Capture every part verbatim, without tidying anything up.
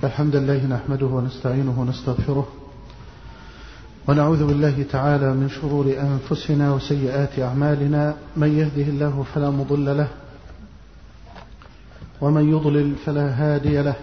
الحمد لله نحمده ونستعينه ونستغفره ونعوذ بالله تعالى من شرور أنفسنا وسيئات أعمالنا. من يهده الله فلا مضل له ومن يضلل فلا هادي له،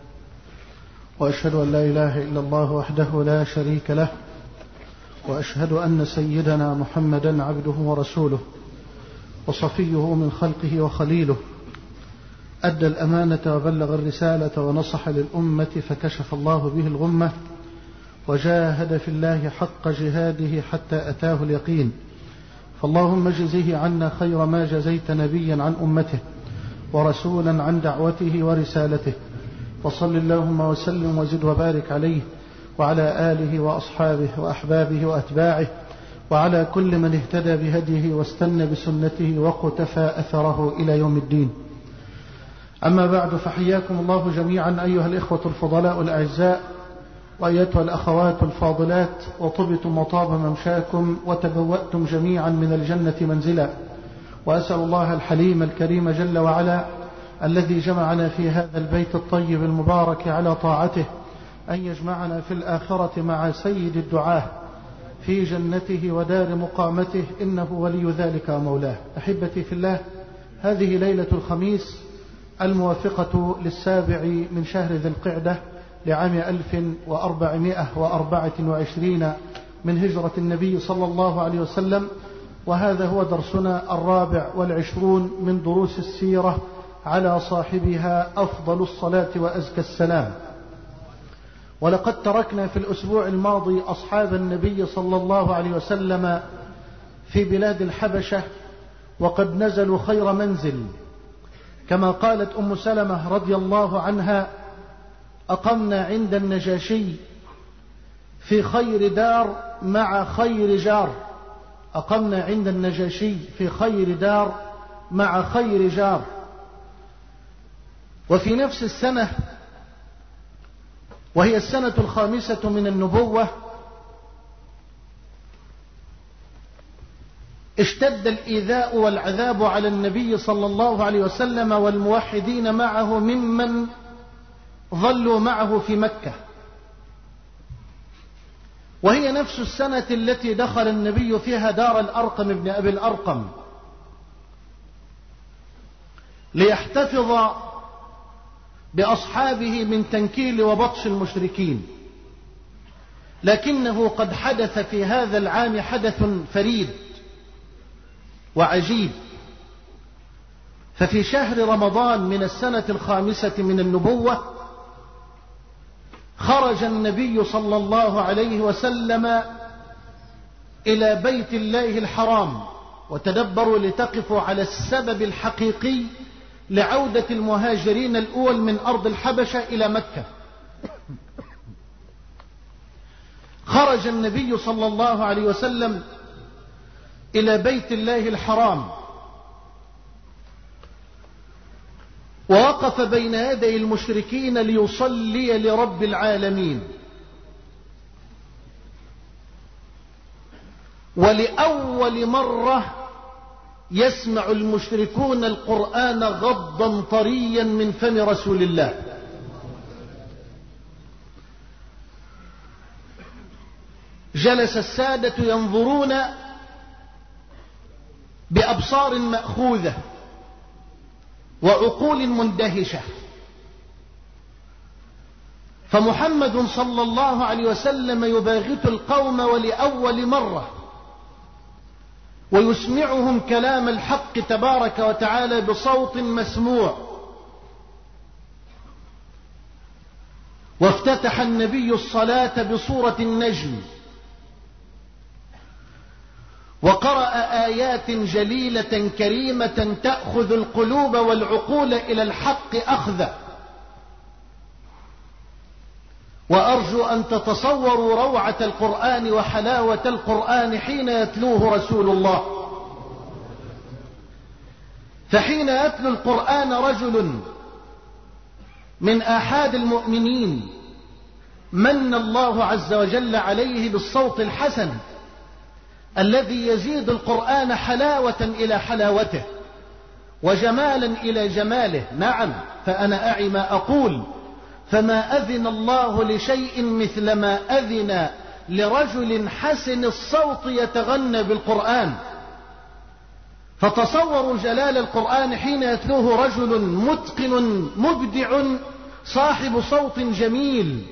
وأشهد أن لا إله إلا الله وحده لا شريك له، وأشهد أن سيدنا محمدا عبده ورسوله وصفيه من خلقه وخليله، أدى الأمانة وبلغ الرسالة ونصح للأمة فكشف الله به الغمة وجاهد في الله حق جهاده حتى أتاه اليقين. فاللهم اجزه عنا خير ما جزيت نبيا عن أمته ورسولا عن دعوته ورسالته، وصل اللهم وسلم وزد وبارك عليه وعلى آله وأصحابه وأحبابه وأتباعه وعلى كل من اهتدى بهديه واستنى بسنته وقتفى أثره إلى يوم الدين. أما بعد، فحياكم الله جميعا أيها الإخوة الفضلاء الأعزاء وأيتها الأخوات الفاضلات، وطبتم وطاب ممشاكم وتبوأتم جميعا من الجنة منزلا. وأسأل الله الحليم الكريم جل وعلا الذي جمعنا في هذا البيت الطيب المبارك على طاعته أن يجمعنا في الآخرة مع سيد الدعاة في جنته ودار مقامته، إنه ولي ذلك ومولاه. أحبتي في الله، هذه ليلة الخميس الموافقة للسابع من شهر ذي القعدة لعام ألف وأربعمائة وأربعة وعشرين من هجرة النبي صلى الله عليه وسلم، وهذا هو درسنا الرابع والعشرون من دروس السيرة على صاحبها أفضل الصلاة وأزكى السلام. ولقد تركنا في الأسبوع الماضي أصحاب النبي صلى الله عليه وسلم في بلاد الحبشة، وقد نزلوا خير منزل، كما قالت أم سلمة رضي الله عنها: أقمنا عند النجاشي في خير دار مع خير جار. أقمنا عند النجاشي في خير دار مع خير جار. وفي نفس السنة، وهي السنة الخامسة من النبوة، اشتد الإيذاء والعذاب على النبي صلى الله عليه وسلم والموحدين معه ممن ظلوا معه في مكة. وهي نفس السنة التي دخل النبي فيها دار الأرقم ابن أبي الأرقم ليحتفظ بأصحابه من تنكيل وبطش المشركين. لكنه قد حدث في هذا العام حدث فريد وعجيب. ففي شهر رمضان من السنة الخامسة من النبوة خرج النبي صلى الله عليه وسلم إلى بيت الله الحرام. وتدبروا لتقفوا على السبب الحقيقي لعودة المهاجرين الأول من أرض الحبشة إلى مكة. خرج النبي صلى الله عليه وسلم إلى بيت الله الحرام، ووقف بين يدي المشركين ليصلي لرب العالمين. ولأول مرة يسمع المشركون القرآن غضا طريا من فم رسول الله. جلس السادة ينظرون بأبصار مأخوذة وعقول مندهشة. فمحمد صلى الله عليه وسلم يباغت القوم ولأول مرة ويسمعهم كلام الحق تبارك وتعالى بصوت مسموع. وافتتح النبي الصلاة بسورة النجم، وقرأ آيات جليلة كريمة تأخذ القلوب والعقول إلى الحق أخذا. وأرجو أن تتصوروا روعة القرآن وحلاوة القرآن حين يتلوه رسول الله. فحين يتلو القرآن رجل من آحاد المؤمنين من الله عز وجل عليه بالصوت الحسن الذي يزيد القرآن حلاوة إلى حلاوته وجمالا إلى جماله. نعم، فأنا أعي ما أقول، فما أذن الله لشيء مثل ما أذن لرجل حسن الصوت يتغنى بالقرآن. فتصوروا جلال القرآن حين يتلوه رجل متقن مبدع صاحب صوت جميل.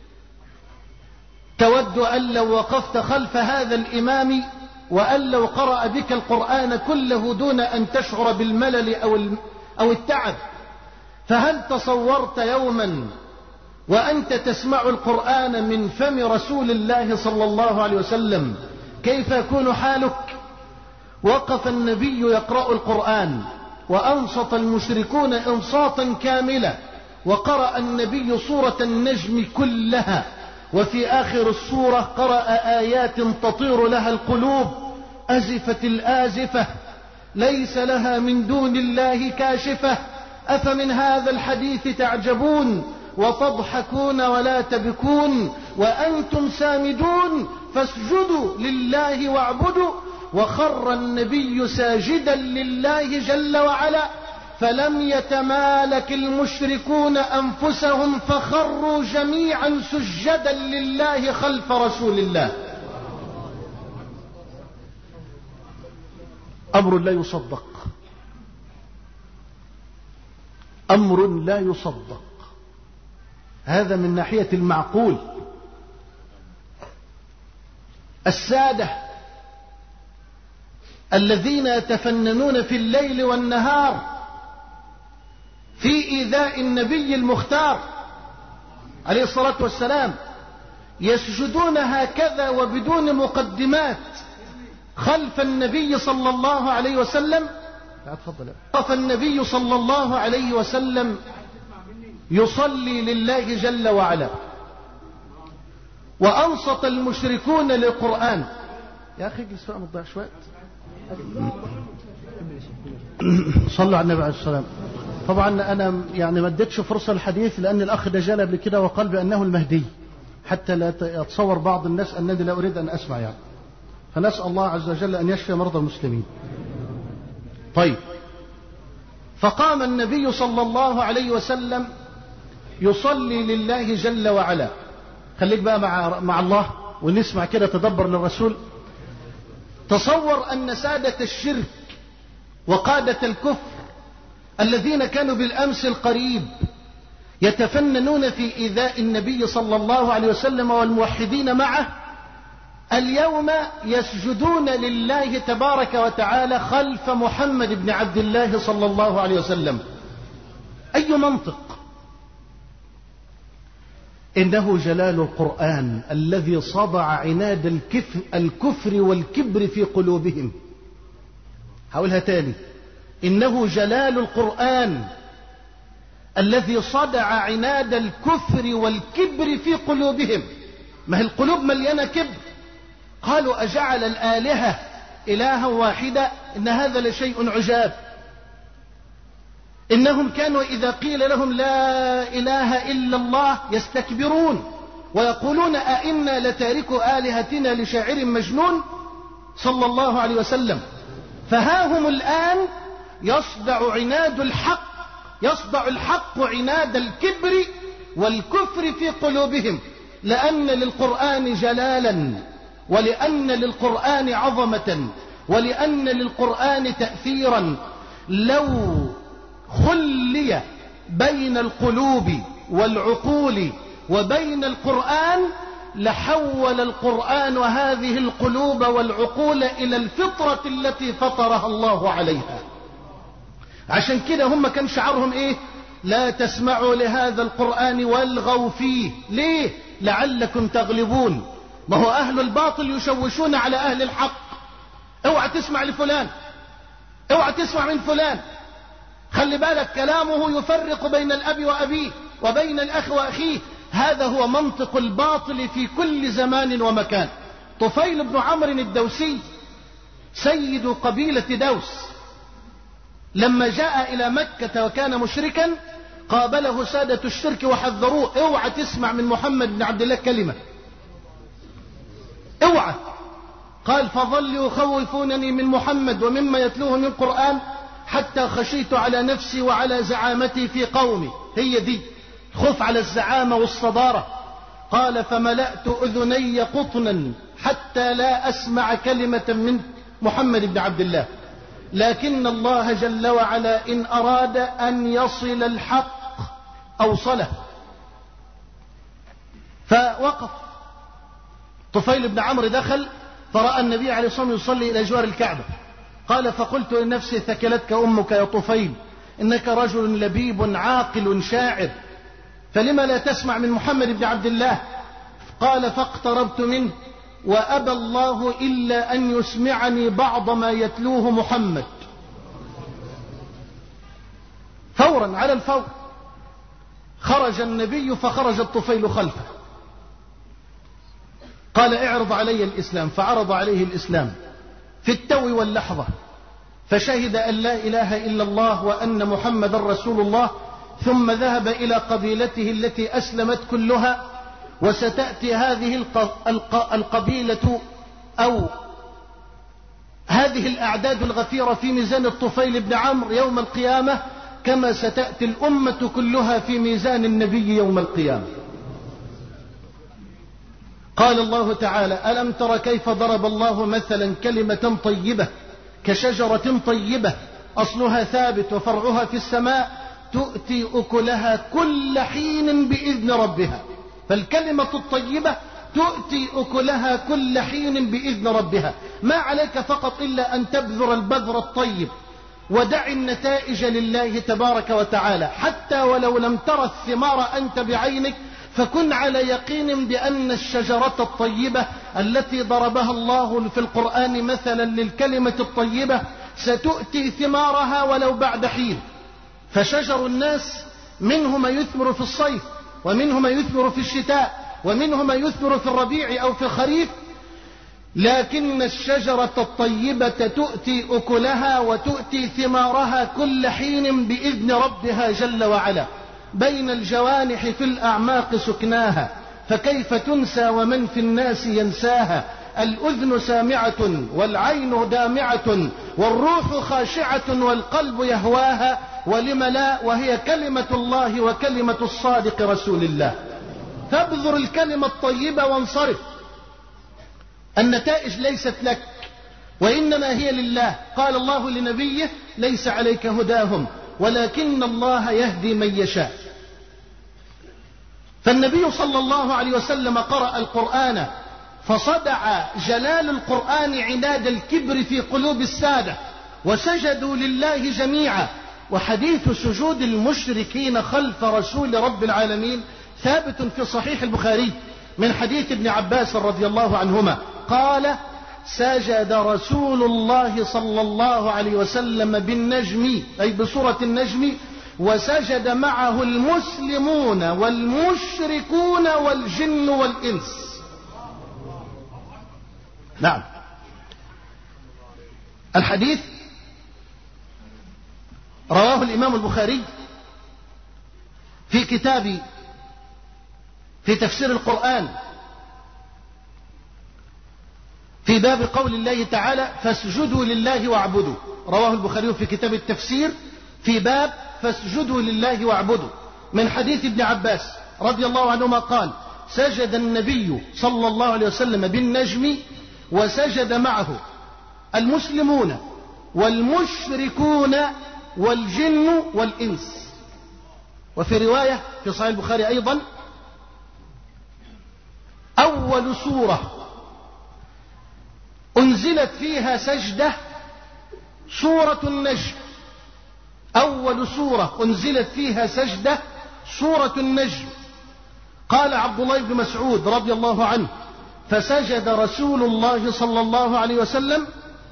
تود أن لو وقفت خلف هذا الإمام وأن لو قرأ بك القرآن كله دون أن تشعر بالملل أو التعب. فهل تصورت يوما وأنت تسمع القرآن من فم رسول الله صلى الله عليه وسلم كيف يكون حالك؟ وقف النبي يقرأ القرآن وأنصت المشركون إنصاتا كاملا، وقرأ النبي سورة النجم كلها، وفي آخر السورة قرأ آيات تطير لها القلوب: أزفت الآزفة ليس لها من دون الله كاشفة، أفمن هذا الحديث تعجبون وتضحكون ولا تبكون وأنتم سامدون فاسجدوا لله واعبدوا. وخر النبي ساجدا لله جل وعلا، فلم يتمالك المشركون أنفسهم فخروا جميعا سجدا لله خلف رسول الله. أمر لا يصدق، أمر لا يصدق. هذا من ناحية المعقول. السادة الذين يتفننون في الليل والنهار في إيذاء النبي المختار عليه الصلاة والسلام يسجدون هكذا وبدون مقدمات خلف النبي صلى الله عليه وسلم. وقف النبي صلى الله عليه وسلم يصلي لله جل وعلا، وأنصت المشركون للقرآن. يا أخي اجلس بقى ما تضيعش وقت. صلوا على النبي عليه الصلاة والسلام. طبعا أنا يعني ما اديتش فرصة الحديث لأن الأخ دجال قبل كده وقال بأنه المهدي، حتى لا يتصور بعض الناس أنني لا أريد أن أسمع يعني. فنسأل الله عز وجل أن يشفي مرضى المسلمين. طيب، فقام النبي صلى الله عليه وسلم يصلي لله جل وعلا. خليك بقى مع, مع الله ونسمع كده تدبر للرسول. تصور أن سادة الشرك وقادة الكفر الذين كانوا بالأمس القريب يتفننون في إيذاء النبي صلى الله عليه وسلم والموحدين معه، اليوم يسجدون لله تبارك وتعالى خلف محمد بن عبد الله صلى الله عليه وسلم. أي منطق؟ إنه جلال القرآن الذي صدع عناد الكفر, الكفر والكبر في قلوبهم. هقولها تاني: إنه جلال القرآن الذي صدع عناد الكفر والكبر في قلوبهم. ما هي القلوب مليانة كبر. قالوا: أجعل الآلهة إلها واحدة إن هذا لشيء عجاب. إنهم كانوا إذا قيل لهم لا إله إلا الله يستكبرون ويقولون أئنا لتاركوا آلهتنا لشاعر مجنون صلى الله عليه وسلم. فها هم الآن يصدع عناد الحق، يصدع الحق عناد الكبر والكفر في قلوبهم، لأن للقرآن جلالا، ولأن للقرآن عظمة، ولأن للقرآن تأثيرا. لو خلي بين القلوب والعقول وبين القرآن لحول القرآن هذه القلوب والعقول إلى الفطرة التي فطرها الله عليها. عشان كده هم كان شعارهم إيه؟ لا تسمعوا لهذا القرآن والغوا فيه. ليه؟ لعلكم تغلبون. ما هو أهل الباطل يشوشون على أهل الحق. اوعى تسمع لفلان، اوعى تسمع من فلان، خلي بالك كلامه يفرق بين الأب وأبيه وبين الأخ وأخيه. هذا هو منطق الباطل في كل زمان ومكان. طفيل بن عمرو الدوسي سيد قبيلة دوس لما جاء إلى مكة وكان مشركا قابله سادة الشرك وحذروه: اوعى تسمع من محمد بن عبد الله كلمة، اوعى. قال: فظلوا يخوفونني من محمد ومما يتلوه من قرآن حتى خشيت على نفسي وعلى زعامتي في قومي. هي دي. خوف على الزعامة والصدارة. قال فملأت أذني قطنا حتى لا أسمع كلمة من محمد بن عبد الله، لكن الله جل وعلا إن أراد أن يصل الحق أوصله. فوقف طفيل بن عمرو، دخل فرأى النبي عليه الصلاة والسلام يصلي إلى جوار الكعبة. قال فقلت لنفسي ثكلتك أمك يا طفيل، إنك رجل لبيب عاقل شاعر، فلما لا تسمع من محمد بن عبد الله؟ قال فاقتربت منه وأبى الله إلا أن يسمعني بعض ما يتلوه محمد. فورا على الفور خرج النبي، فخرج الطفيل خلفه. قال اعرض علي الإسلام، فعرض عليه الإسلام في التو واللحظة، فشهد أن لا إله إلا الله وأن محمد رسول الله، ثم ذهب إلى قبيلته التي أسلمت كلها. وستأتي هذه القبيلة أو هذه الأعداد الغفيرة في ميزان الطفيل بن عمرو يوم القيامة، كما ستأتي الأمة كلها في ميزان النبي يوم القيامة. قال الله تعالى ألم تر كيف ضرب الله مثلا كلمة طيبة كشجرة طيبة أصلها ثابت وفرعها في السماء تؤتي أكلها كل حين بإذن ربها. فالكلمة الطيبة تؤتي أكلها كل حين بإذن ربها. ما عليك فقط إلا أن تبذر البذر الطيب ودع النتائج لله تبارك وتعالى، حتى ولو لم ترى الثمار أنت بعينك، فكن على يقين بأن الشجرة الطيبة التي ضربها الله في القرآن مثلا للكلمة الطيبة ستؤتي ثمارها ولو بعد حين. فشجر الناس منه ما يثمر في الصيف، ومنه ما يثمر في الشتاء، ومنه ما يثمر في الربيع أو في الخريف، لكن الشجرة الطيبة تؤتي أكلها وتؤتي ثمارها كل حين بإذن ربها جل وعلا. بين الجوانح في الأعماق سكناها، فكيف تنسى ومن في الناس ينساها. الأذن سامعة والعين دامعة والروح خاشعة والقلب يهواها، ولم لا، وهي كلمة الله وكلمة الصادق رسول الله. فابذر الكلمة الطيبة وانصرف. النتائج ليست لك وإنما هي لله. قال الله لنبيه ليس عليك هداهم ولكن الله يهدي من يشاء. فالنبي صلى الله عليه وسلم قرأ القرآن فصدع جلال القرآن عناد الكبر في قلوب السادة وسجدوا لله جميعا. وحديث سجود المشركين خلف رسول رب العالمين ثابت في صحيح البخاري من حديث ابن عباس رضي الله عنهما قال سجد رسول الله صلى الله عليه وسلم بالنجم، أي بسورة النجم، وسجد معه المسلمون والمشركون والجن والإنس. نعم. الحديث رواه الإمام البخاري في كتاب في تفسير القرآن في باب قول الله تعالى فاسجدوا لله واعبدوا. رواه البخاري في كتاب التفسير في باب فاسجدوا لله واعبدوا من حديث ابن عباس رضي الله عنهما قال سجد النبي صلى الله عليه وسلم بالنجم وسجد معه المسلمون والمشركون والجن والإنس. وفي رواية في صحيح البخاري أيضا أول سورة أنزلت فيها سجدة سورة النجم. أول سورة أنزلت فيها سجدة سورة النجم. قال عبد الله بن مسعود رضي الله عنه فسجد رسول الله صلى الله عليه وسلم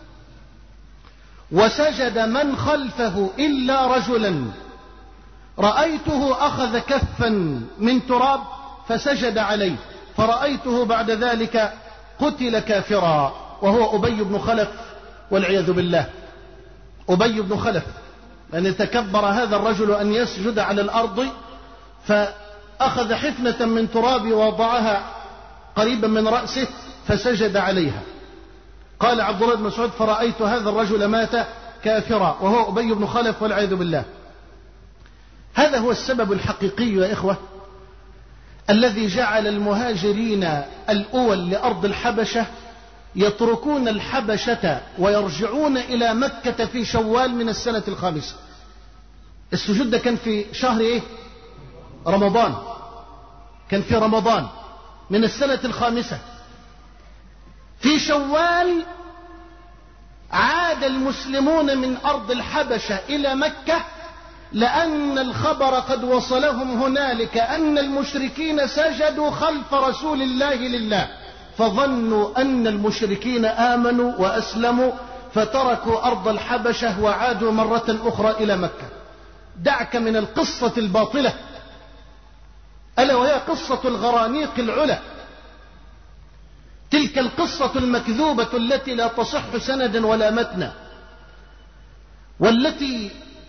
وسجد من خلفه إلا رجلا رأيته أخذ كفا من تراب فسجد عليه فرأيته بعد ذلك قتل كافرا، وهو أبي بن خلف والعياذ بالله. أبي بن خلف أن تكبر هذا الرجل أن يسجد على الأرض فأخذ حفنة من تراب ووضعها قريبا من رأسه فسجد عليها. قال عبد الله بن مسعود فرأيت هذا الرجل مات كافرا وهو أبي بن خلف والعياذ بالله. هذا هو السبب الحقيقي يا إخوة الذي جعل المهاجرين الأول لأرض الحبشة يتركون الحبشة ويرجعون إلى مكة في شوال من السنة الخامسة. السجود ده كان في شهر إيه؟ رمضان. كان في رمضان من السنة الخامسة. في شوال عاد المسلمون من أرض الحبشة إلى مكة، لأن الخبر قد وصلهم هنالك أن المشركين سجدوا خلف رسول الله لله، فظنوا أن المشركين آمنوا وأسلموا فتركوا أرض الحبشة وعادوا مرة أخرى إلى مكة. دعك من القصة الباطلة ألا وهي قصة الغرانيق العلا، تلك القصة المكذوبة التي لا تصح سندا ولا متنا، والتي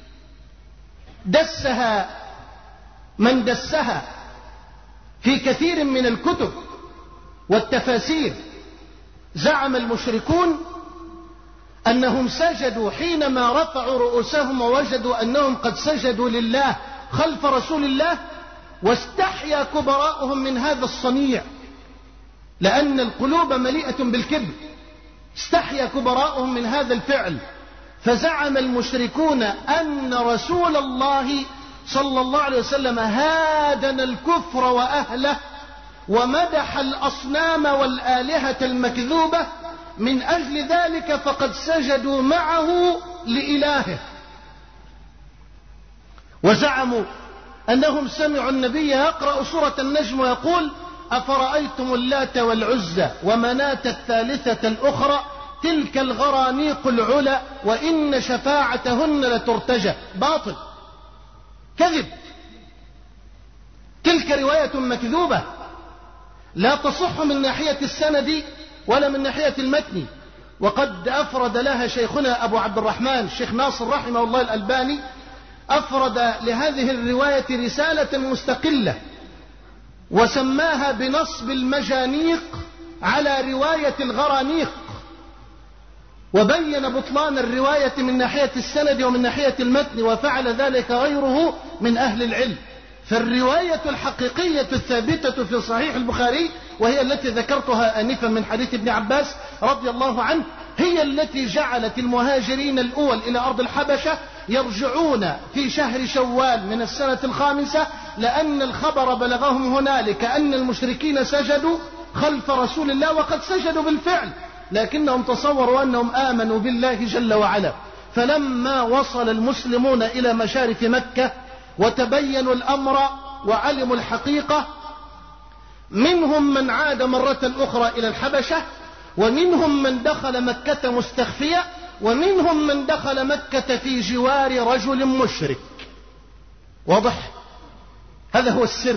دسها من دسها في كثير من الكتب والتفاسير. زعم المشركون أنهم سجدوا حينما رفعوا رؤوسهم ووجدوا أنهم قد سجدوا لله خلف رسول الله، واستحيا كبراؤهم من هذا الصنيع، لأن القلوب مليئة بالكبر. استحيا كبراؤهم من هذا الفعل، فزعم المشركون أن رسول الله صلى الله عليه وسلم هادن الكفر وأهله ومدح الأصنام والآلهة المكذوبة، من أجل ذلك فقد سجدوا معه لإلهه. وزعموا أنهم سمعوا النبي يقرأ سورة النجم ويقول: أفرأيتم اللات والعزى ومناة الثالثة الأخرى تلك الغرانيق العلا وإن شفاعتهن لترتجى. باطل، كذب، تلك رواية مكذوبة لا تصح من ناحية السند ولا من ناحية المتن. وقد أفرد لها شيخنا أبو عبد الرحمن الشيخ ناصر رحمه الله الألباني، أفرد لهذه الرواية رسالة مستقلة وسماها بنصب المجانيق على رواية الغرانيق، وبين بطلان الرواية من ناحية السند ومن ناحية المتن، وفعل ذلك غيره من أهل العلم. فالرواية الحقيقية الثابتة في صحيح البخاري، وهي التي ذكرتها آنفا من حديث ابن عباس رضي الله عنه، هي التي جعلت المهاجرين الأول إلى أرض الحبشة يرجعون في شهر شوال من السنة الخامسة، لأن الخبر بلغهم هنالك أن المشركين سجدوا خلف رسول الله، وقد سجدوا بالفعل، لكنهم تصوروا أنهم آمنوا بالله جل وعلا. فلما وصل المسلمون إلى مشارف مكة وتبينوا الأمر وعلموا الحقيقة، منهم من عاد مرة أخرى إلى الحبشة، ومنهم من دخل مكة مستخفيا، ومنهم من دخل مكة في جوار رجل مشرك. واضح؟ هذا هو السر.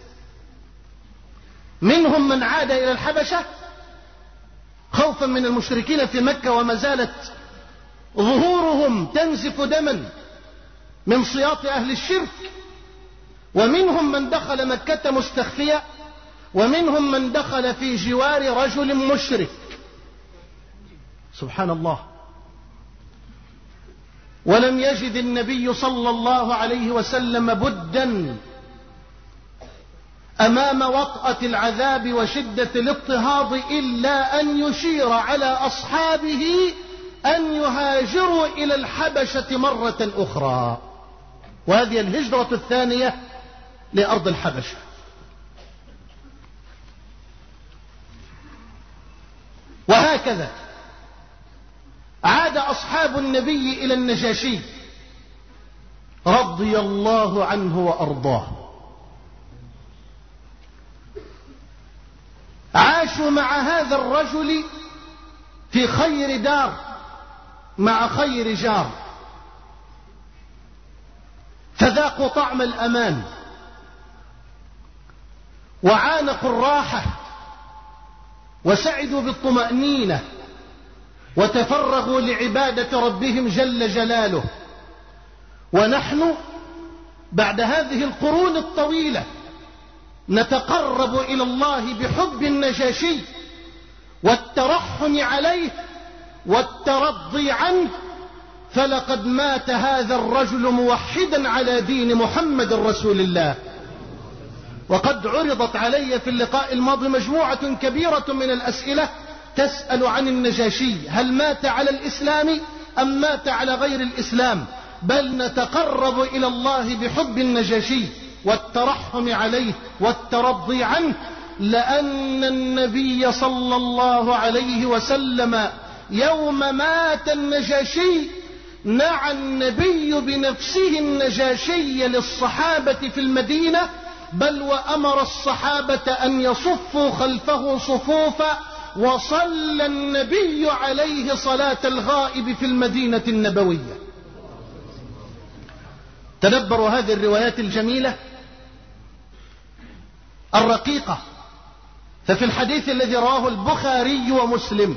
منهم من عاد إلى الحبشة خوفا من المشركين في مكة، وما زالت ظهورهم تنزف دما من سياط أهل الشرك، ومنهم من دخل مكة مستخفيا، ومنهم من دخل في جوار رجل مشرك. سبحان الله. ولم يجد النبي صلى الله عليه وسلم بدا أمام وطأة العذاب وشدة الاضطهاد إلا أن يشير على أصحابه أن يهاجروا إلى الحبشة مرة أخرى، وهذه الهجرة الثانية لأرض الحبشة. وهكذا عاد أصحاب النبي إلى النجاشي رضي الله عنه وأرضاه، عاشوا مع هذا الرجل في خير دار مع خير جار، فذاقوا طعم الأمان وعانقوا الراحة وسعدوا بالطمأنينة وتفرغوا لعبادة ربهم جل جلاله. ونحن بعد هذه القرون الطويلة نتقرب إلى الله بحب النجاشي والترحم عليه والترضي عنه، فلقد مات هذا الرجل موحدا على دين محمد رسول الله. وقد عرضت علي في اللقاء الماضي مجموعة كبيرة من الأسئلة تسأل عن النجاشي، هل مات على الإسلام أم مات على غير الإسلام؟ بل نتقرب إلى الله بحب النجاشي والترحم عليه والترضي عنه، لأن النبي صلى الله عليه وسلم يوم مات النجاشي نعى النبي بنفسه النجاشي للصحابة في المدينة، بل وأمر الصحابة أن يصفوا خلفه صفوفا، وصلى النبي عليه صلاة الغائب في المدينة النبوية. تدبروا هذه الروايات الجميلة الرقيقة. ففي الحديث الذي رواه البخاري ومسلم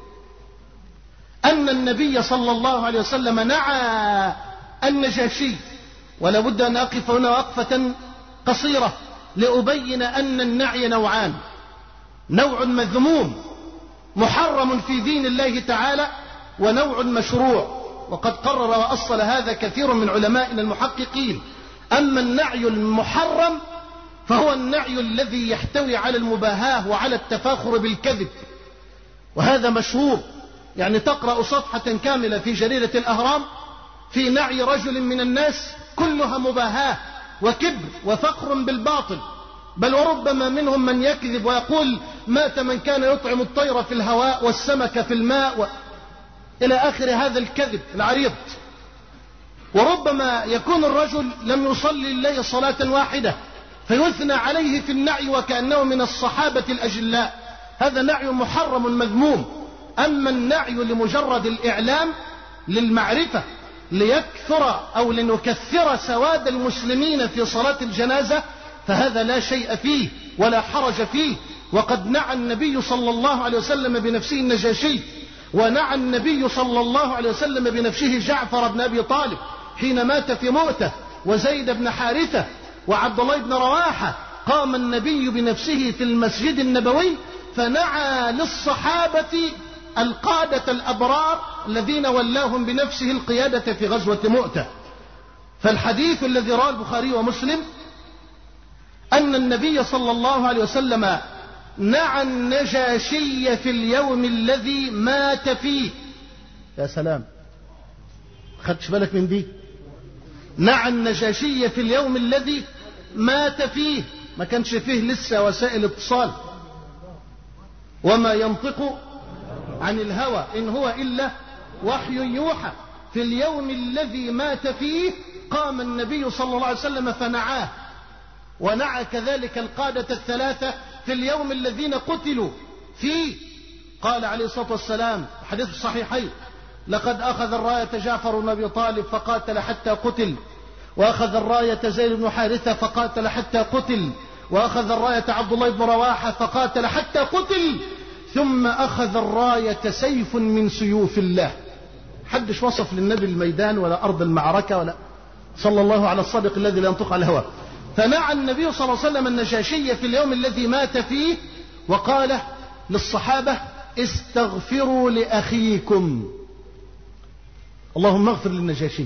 أن النبي صلى الله عليه وسلم نعى النجاشي، ولا بد أن أقف هنا وقفة قصيرة لأبين أن النعي نوعان: نوع مذموم محرم في دين الله تعالى، ونوع مشروع. وقد قرر وأصل هذا كثير من علمائنا المحققين. أما النعي المحرم فهو النعي الذي يحتوي على المباهاة وعلى التفاخر بالكذب، وهذا مشهور. يعني تقرأ صفحة كاملة في جريدة الأهرام في نعي رجل من الناس كلها مباهاة وكبر وفخر بالباطل، بل وربما منهم من يكذب ويقول مات من كان يطعم الطير في الهواء والسمك في الماء و... إلى آخر هذا الكذب العريض. وربما يكون الرجل لم يصلي الليل صلاة واحدة فيثنى عليه في النعي وكأنه من الصحابة الأجلاء، هذا نعي محرم مذموم. أما النعي لمجرد الإعلام للمعرفة ليكثر أو لنكثر سواد المسلمين في صلاة الجنازة فهذا لا شيء فيه ولا حرج فيه. وقد نعى النبي صلى الله عليه وسلم بنفسه النجاشي، ونعى النبي صلى الله عليه وسلم بنفسه جعفر بن أبي طالب حين مات في مؤتة، وزيد بن حارثة، وعبد الله بن رواحة. قام النبي بنفسه في المسجد النبوي فنعى للصحابة القادة الأبرار الذين ولاهم بنفسه القيادة في غزوة مؤتة. فالحديث الذي رواه البخاري ومسلم أن النبي صلى الله عليه وسلم نعى النجاشي في اليوم الذي مات فيه. يا سلام، خدش بالك من دي؟ نعى النجاشي في اليوم الذي مات فيه، ما كانش فيه لسه وسائل اتصال، وما ينطق عن الهوى إن هو إلا وحي يوحى. في اليوم الذي مات فيه قام النبي صلى الله عليه وسلم فنعاه، ونعى كذلك القادة الثلاثة في اليوم الذين قتلوا فيه. قال عليه الصلاة والسلام حديث الصحيحين: لقد أخذ الراية جعفر بن أبي طالب فقاتل حتى قتل، وأخذ الراية زيد بن حارثة فقاتل حتى قتل، وأخذ الراية عبد الله بن رواحة فقاتل حتى قتل، ثم أخذ الراية سيف من سيوف الله. حدش وصف للنبي الميدان ولا أرض المعركة ولا، صلى الله على الصادق الذي لا ينطق على الهوى. فنعى النبي صلى الله عليه وسلم النجاشي في اليوم الذي مات فيه، وقال للصحابة: استغفروا لأخيكم. اللهم اغفر للنجاشي.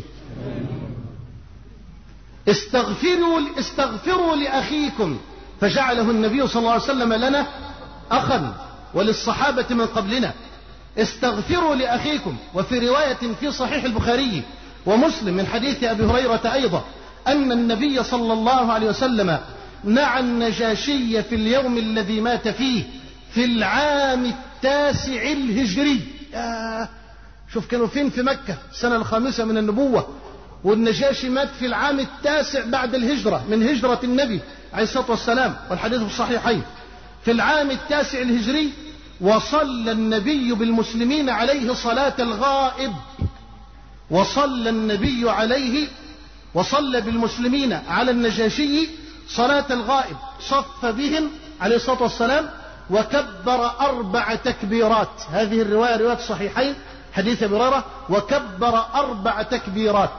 استغفروا استغفروا لأخيكم، فجعله النبي صلى الله عليه وسلم لنا أخا وللصحابة من قبلنا. استغفروا لأخيكم. وفي رواية في صحيح البخاري ومسلم من حديث أبي هريرة أيضا أن النبي صلى الله عليه وسلم نعى النجاشي في اليوم الذي مات فيه في العام التاسع الهجري. آه شوف كانوا فين؟ في مكة السنة الخامسة من النبوة، والنجاشي مات في العام التاسع بعد الهجرة من هجرة النبي عليه الصلاة والسلام، والحديث في الصحيحين. في العام التاسع الهجري وصلى النبي بالمسلمين عليه صلاة الغائب، وصلى النبي عليه وصلى بالمسلمين على النجاشي صلاة الغائب، صف بهم عليه الصلاة والسلام وكبر أربع تكبيرات. هذه الرواية رواية الصحيحين حديث أبي هريرة، وكبر أربع تكبيرات.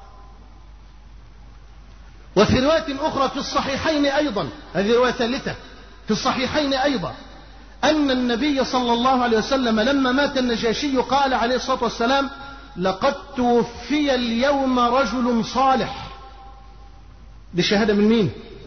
وفي رواية أخرى في الصحيحين أيضا، هذه رواية ثالثة في الصحيحين أيضا، أن النبي صلى الله عليه وسلم لما مات النجاشي قال عليه الصلاة والسلام: لقد توفي اليوم رجل صالح. دي شهادة من مين؟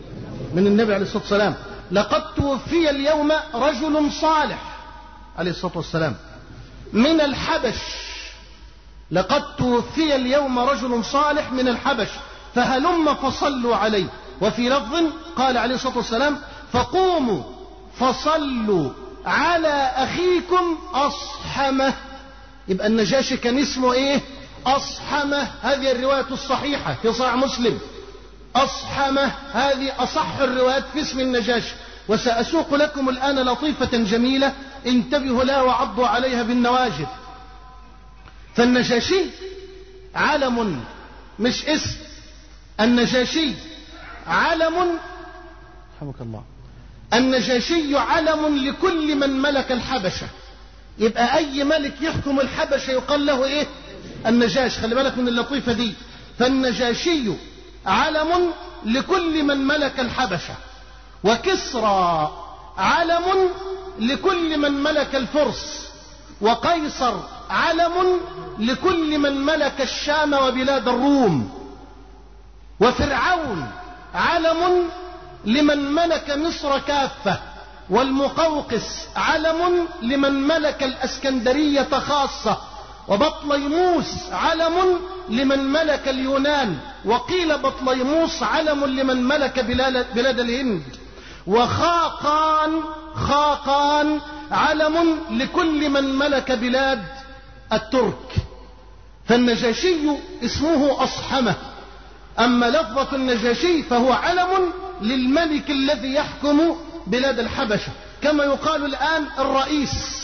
من النبي عليه الصلاة والسلام: لقد توفي اليوم رجل صالح عليه الصلاة والسلام من الحبش، لقد توفي اليوم رجل صالح من الحبش فهلم فصلوا عليه. وفي لفظ قال عليه الصلاة والسلام: فقوموا فصلوا على أخيكم أصحمه. يبقى النجاشي كان اسمه ايه؟ أصحمه. هذه الرواية الصحيحة في صحيح مسلم. أصحمه هذه أصح الروايات في اسم النجاشي. وسأسوق لكم الآن لطيفة جميلة انتبهوا لها وعضوا عليها بالنواجذ. فالنجاشي علم مش اسم، النجاشي علم، رحمك الله، النجاشي علم لكل من ملك الحبشة. يبقى أي ملك يحكم الحبشة يقال له إيه؟ النجاش. خلي بالك من اللطيفة دي. فالنجاشي علم لكل من ملك الحبشة، وكسرى علم لكل من ملك الفرس، وقيصر علم لكل من ملك الشام وبلاد الروم، وفرعون علم لمن ملك مصر كافة، والمقوقس علم لمن ملك الأسكندرية خاصة، وبطليموس علم لمن ملك اليونان، وقيل بطليموس علم لمن ملك بلاد, بلاد الهند، وخاقان خاقان علم لكل من ملك بلاد الترك. فالنجاشي اسمه أصحمه. أما لفظة النجاشي فهو علم للملك الذي يحكم بلاد الحبشة، كما يقال الآن الرئيس،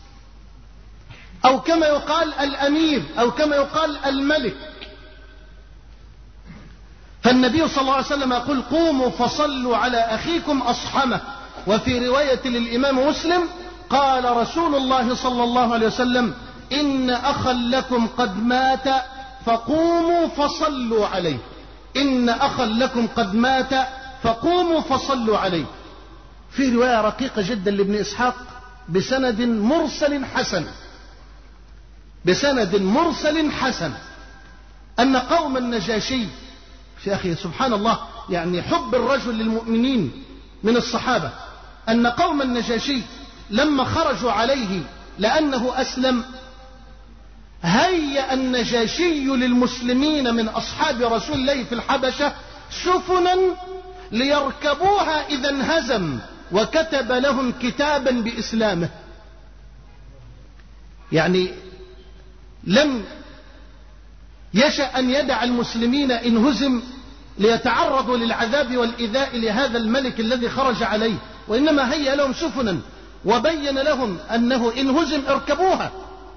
أو كما يقال الأمير، أو كما يقال الملك. فالنبي صلى الله عليه وسلم يقول: قوموا فصلوا على أخيكم أصحمه. وفي رواية للإمام مسلم قال رسول الله صلى الله عليه وسلم: إن أخا لكم قد مات فقوموا فصلوا عليه. إن أخا لكم قد مات فقوموا فصلوا عليه. في رواية رقيقة جدا لابن إسحاق بسند مرسل حسن، بسند مرسل حسن، أن قوم النجاشي، يا أخي سبحان الله، يعني حب الرجل للمؤمنين من الصحابة، أن قوم النجاشي لما خرجوا عليه لأنه أسلم، هيأ النجاشي للمسلمين من أصحاب رسول الله في الحبشة سفنا ليركبوها إذا انهزم، وكتب لهم كتابا بإسلامه. يعني لم يشأ أن يدع المسلمين إن هزم ليتعرضوا للعذاب والإيذاء لهذا الملك الذي خرج عليه، وإنما هيأ لهم سفنا وبين لهم أنه إن هزم اركبوها،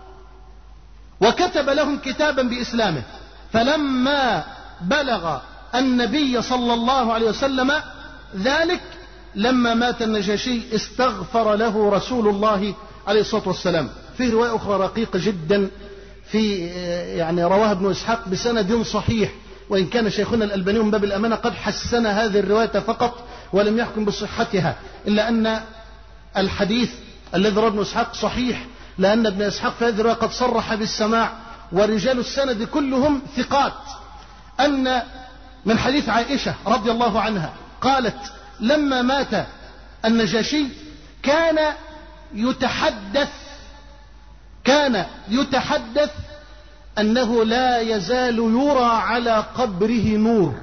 وكتب لهم كتابا بإسلامه. فلما بلغ النبي صلى الله عليه وسلم ذلك، لما مات النجاشي استغفر له رسول الله عليه الصلاة والسلام. في رواية أخرى رقيقة جدا في يعني رواها ابن إسحاق بسند صحيح، وإن كان شيخنا الألباني من باب الأمانة قد حسن هذه الرواية فقط ولم يحكم بصحتها، إلا أن الحديث الذي رواه ابن إسحاق صحيح، لأن ابن إسحاق في هذه الرواية قد صرح بالسماع، ورجال السند كلهم ثقات. أن من حديث عائشة رضي الله عنها قالت: لما مات النجاشي كان يتحدث كان يتحدث أنه لا يزال يرى على قبره نور،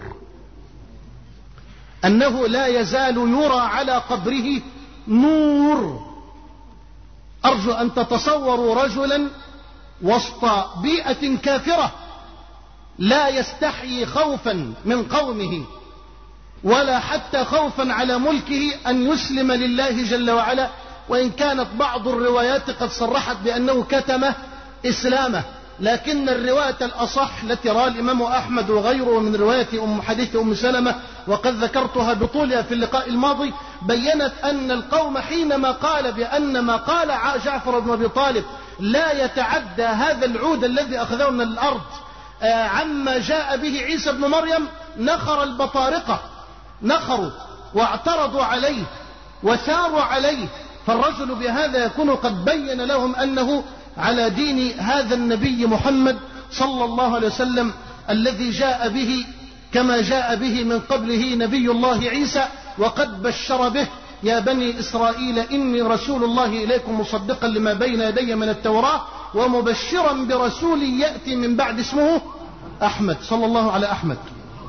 أنه لا يزال يرى على قبره نور. أرجو أن تتصوروا رجلا وسط بيئة كافرة لا يستحيي خوفا من قومه ولا حتى خوفا على ملكه أن يسلم لله جل وعلا، وإن كانت بعض الروايات قد صرحت بأنه كتم إسلامه، لكن الرواية الأصح التي رأى الإمام أحمد وغيره من رواية أم حديث أم سلمة، وقد ذكرتها بطولها في اللقاء الماضي، بيّنت أن القوم حينما قال بأن ما قال جعفر بن أبي طالب لا يتعدى هذا العود الذي أخذه من الأرض عما جاء به عيسى بن مريم، نخر البطارقة، نخروا واعترضوا عليه وساروا عليه. فالرجل بهذا يكون قد بين لهم أنه على دين هذا النبي محمد صلى الله عليه وسلم الذي جاء به كما جاء به من قبله نبي الله عيسى، وقد بشر به: يا بني إسرائيل إني رسول الله إليكم مصدقا لما بين يدي من التوراة ومبشرا برسول يأتي من بعد اسمه أحمد. صلى الله على أحمد.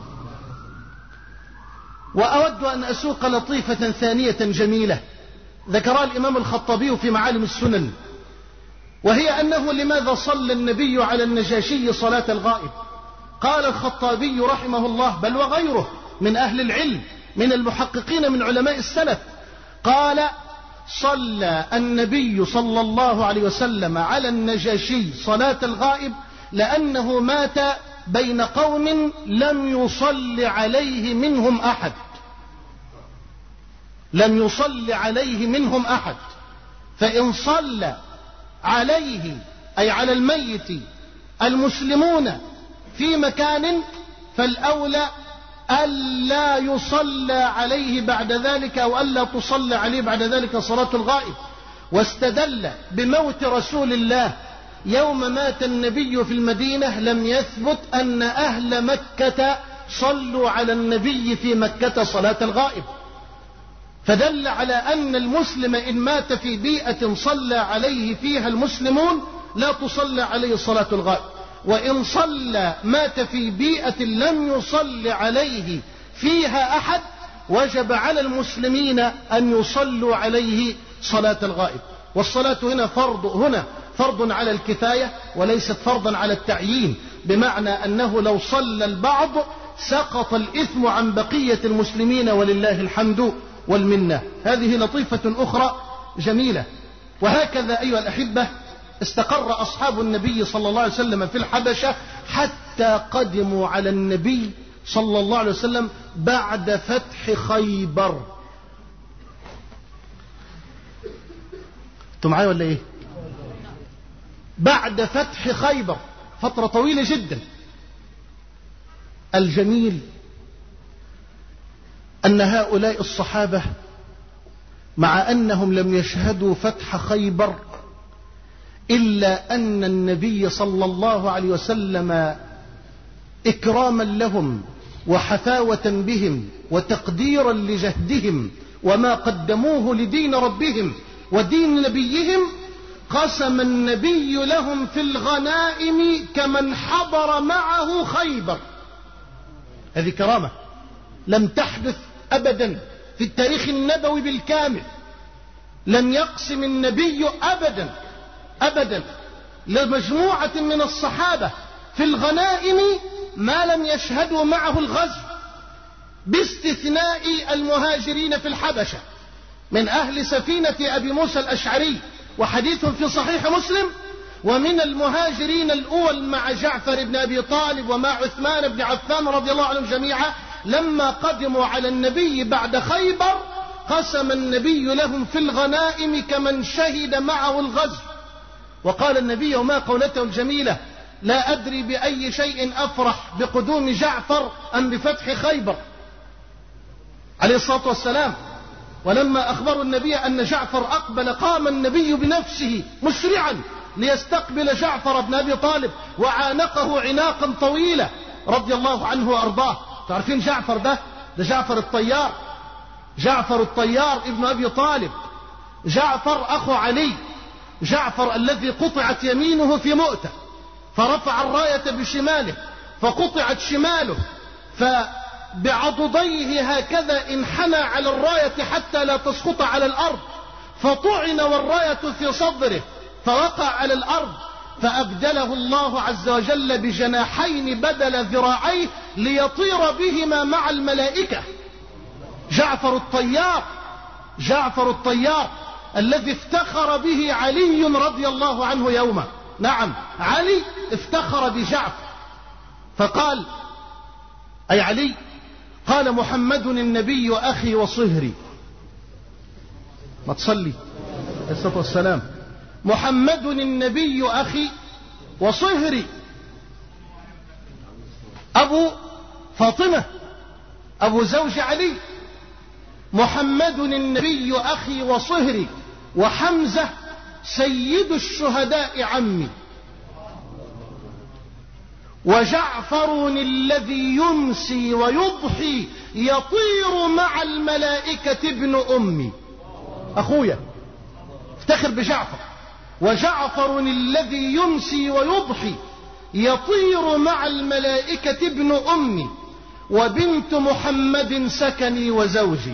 وأود أن أسوق لطيفة ثانية جميلة ذكرها الإمام الخطابي في معالم السنن، وهي أنه لماذا صلى النبي على النجاشي صلاة الغائب؟ قال الخطابي رحمه الله، بل وغيره من أهل العلم من المحققين من علماء السلف، قال: صلى النبي صلى الله عليه وسلم على النجاشي صلاة الغائب لأنه مات بين قوم لم يصل عليه منهم أحد، لم يصل عليه منهم أحد، فإن صلى عليه أي على الميت المسلمون في مكان فالأولى ألا يصلى عليه بعد ذلك أو ألا تصلى عليه بعد ذلك صلاة الغائب. واستدل بموت رسول الله يوم مات النبي في المدينة لم يثبت أن أهل مكة صلوا على النبي في مكة صلاة الغائب، فدل على أن المسلم إن مات في بيئة صلى عليه فيها المسلمون لا تصلى عليه صلاة الغائب، وإن صلى مات في بيئة لم يصلي عليه فيها أحد وجب على المسلمين أن يصلوا عليه صلاة الغائب. والصلاة هنا فرض هنا فرض على الكفاية وليست فرضا على التعيين، بمعنى أنه لو صلى البعض سقط الإثم عن بقية المسلمين ولله الحمد والمنة. هذه لطيفة أخرى جميلة. وهكذا أيها الأحبة استقر أصحاب النبي صلى الله عليه وسلم في الحبشة حتى قدموا على النبي صلى الله عليه وسلم بعد فتح خيبر. انتوا معايا ولا ايه؟ بعد فتح خيبر، فترة طويلة جدا. الجميل أن هؤلاء الصحابة مع أنهم لم يشهدوا فتح خيبر إلا أن النبي صلى الله عليه وسلم إكراما لهم وحفاوة بهم وتقديرا لجهدهم وما قدموه لدين ربهم ودين نبيهم قسم النبي لهم في الغنائم كمن حضر معه خيبر. هذه كرامة لم تحدث أبدا في التاريخ النبوي بالكامل. لم يقسم النبي أبدا أبدا لمجموعة من الصحابة في الغنائم ما لم يشهدوا معه الغزو، باستثناء المهاجرين في الحبشة من أهل سفينة أبي موسى الأشعري، وحديث في صحيح مسلم: ومن المهاجرين الأول مع جعفر بن أبي طالب ومع عثمان بن عفان رضي الله عنهم جميعا لما قدموا على النبي بعد خيبر قسم النبي لهم في الغنائم كمن شهد معه الغزو. وقال النبي وما قولته الجميلة: لا أدري بأي شيء أفرح بقدوم جعفر أم بفتح خيبر، عليه الصلاة والسلام. ولما أخبروا النبي أن جعفر أقبل قام النبي بنفسه مسرعا ليستقبل جعفر بن أبي طالب وعانقه عناقا طويلة رضي الله عنه وأرضاه. تعرفين جعفر ده ده جعفر الطيار، جعفر الطيار ابن أبي طالب، جعفر أخو علي، جعفر الذي قطعت يمينه في مؤتة فرفع الراية بشماله فقطعت شماله فبعضديه هكذا انحنى على الراية حتى لا تسقط على الأرض فطعن والراية في صدره فوقع على الأرض فأبدله الله عز وجل بجناحين بدل ذراعيه ليطير بهما مع الملائكة. جعفر الطيار، جعفر الطيار الذي افتخر به علي رضي الله عنه يوما. نعم، علي افتخر بجعفر فقال، أي علي قال: محمد النبي أخي وصهري. ما تصلي عليه الصلاة والسلام. محمد النبي أخي وصهري، أبو فاطمة أبو زوج علي. محمد النبي أخي وصهري، وحمزة سيد الشهداء عمي. وجعفر الذي يمسي ويضحي يطير مع الملائكة ابن أمي. أخويا افتخر بجعفر. وجعفر الذي يمسي ويضحي يطير مع الملائكة ابن أمي، وبنت محمد سكني وزوجي،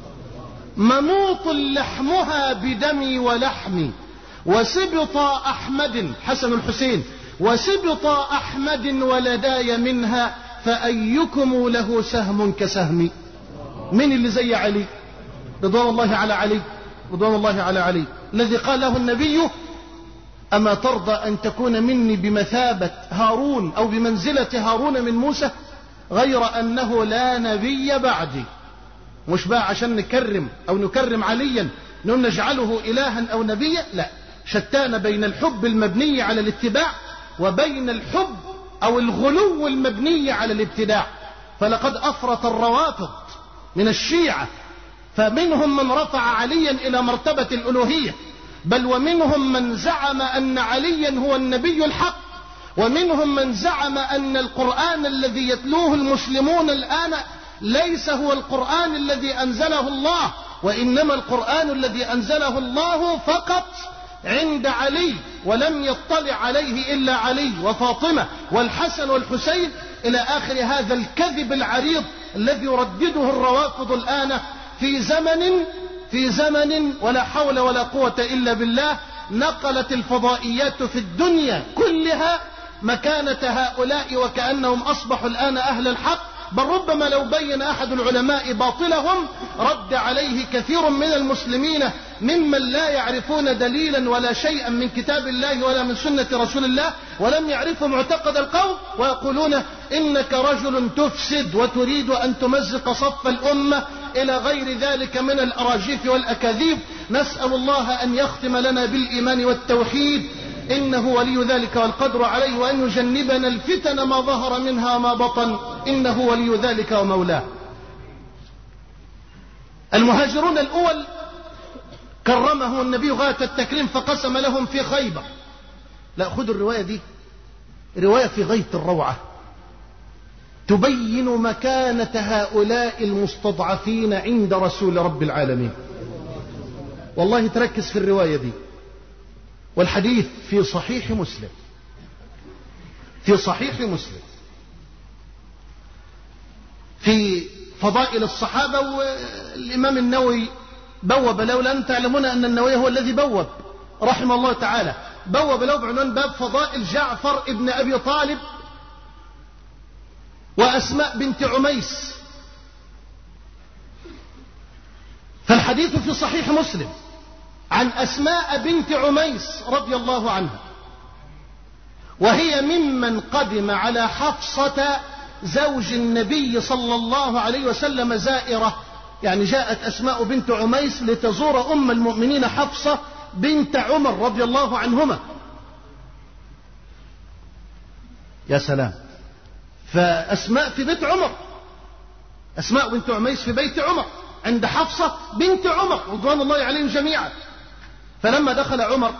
منوط لحمها بدمي ولحمي، وسبط أحمد حسن الحسين وسبط أحمد ولداي منها، فأيكم له سهم كسهمي. من اللي زي علي رضوان الله على علي رضوان الله على علي الذي قال له النبي: أما ترضى أن تكون مني بمثابة هارون أو بمنزلة هارون من موسى، غير أنه لا نبي بعدي. مش بقى عشان نكرم أو نكرم عليا نقول نجعله إلها أو نبيا، لا، شتان بين الحب المبني على الاتباع وبين الحب أو الغلو المبني على الابتداع. فلقد أفرط الروافض من الشيعة، فمنهم من رفع عليا إلى مرتبة الألوهية، بل ومنهم من زعم أن عليا هو النبي الحق، ومنهم من زعم أن القرآن الذي يتلوه المسلمون الآن ليس هو القرآن الذي أنزله الله، وإنما القرآن الذي أنزله الله فقط عند علي، ولم يطلع عليه إلا علي وفاطمة والحسن والحسين، إلى آخر هذا الكذب العريض الذي يردده الروافض الآن في زمن في زمن ولا حول ولا قوة إلا بالله. نقلت الفضائيات في الدنيا كلها مكانة هؤلاء، وكأنهم أصبحوا الآن أهل الحق، بل ربما لو بين أحد العلماء باطلهم رد عليه كثير من المسلمين ممن لا يعرفون دليلا ولا شيئا من كتاب الله ولا من سنة رسول الله، ولم يعرفوا معتقد القوم، ويقولون إنك رجل تفسد وتريد أن تمزق صف الأمة إلى غير ذلك من الأراجيف والأكاذيب. نسأل الله أن يختم لنا بالإيمان والتوحيد، إنه ولي ذلك والقدر عليه، وأن يجنبنا الفتن ما ظهر منها ما بطن، إنه ولي ذلك ومولاه. المهاجرون الأول كرمهم النبي غاية التكريم، فقسم لهم في خيبر. لا، خذوا الرواية دي، رواية في غاية الروعة، تبين مكانة هؤلاء المستضعفين عند رسول رب العالمين. والله تركز في الرواية دي، والحديث في صحيح مسلم في صحيح مسلم في فضائل الصحابة. والإمام النووي بوب، لولا أن تعلمون أن النووي هو الذي بوب رحمه الله تعالى، بوب له بعنوان باب فضائل جعفر ابن أبي طالب وأسماء بنت عميس. فالحديث في صحيح مسلم عن أسماء بنت عميس رضي الله عنها، وهي ممن قدم على حفصة زوج النبي صلى الله عليه وسلم زائرة. يعني جاءت أسماء بنت عميس لتزور أم المؤمنين حفصة بنت عمر رضي الله عنهما. يا سلام، فأسماء في بيت عمر، أسماء بنت عميس في بيت عمر عند حفصة بنت عمر رضوان الله عليهم جميعا. فلما دخل عمر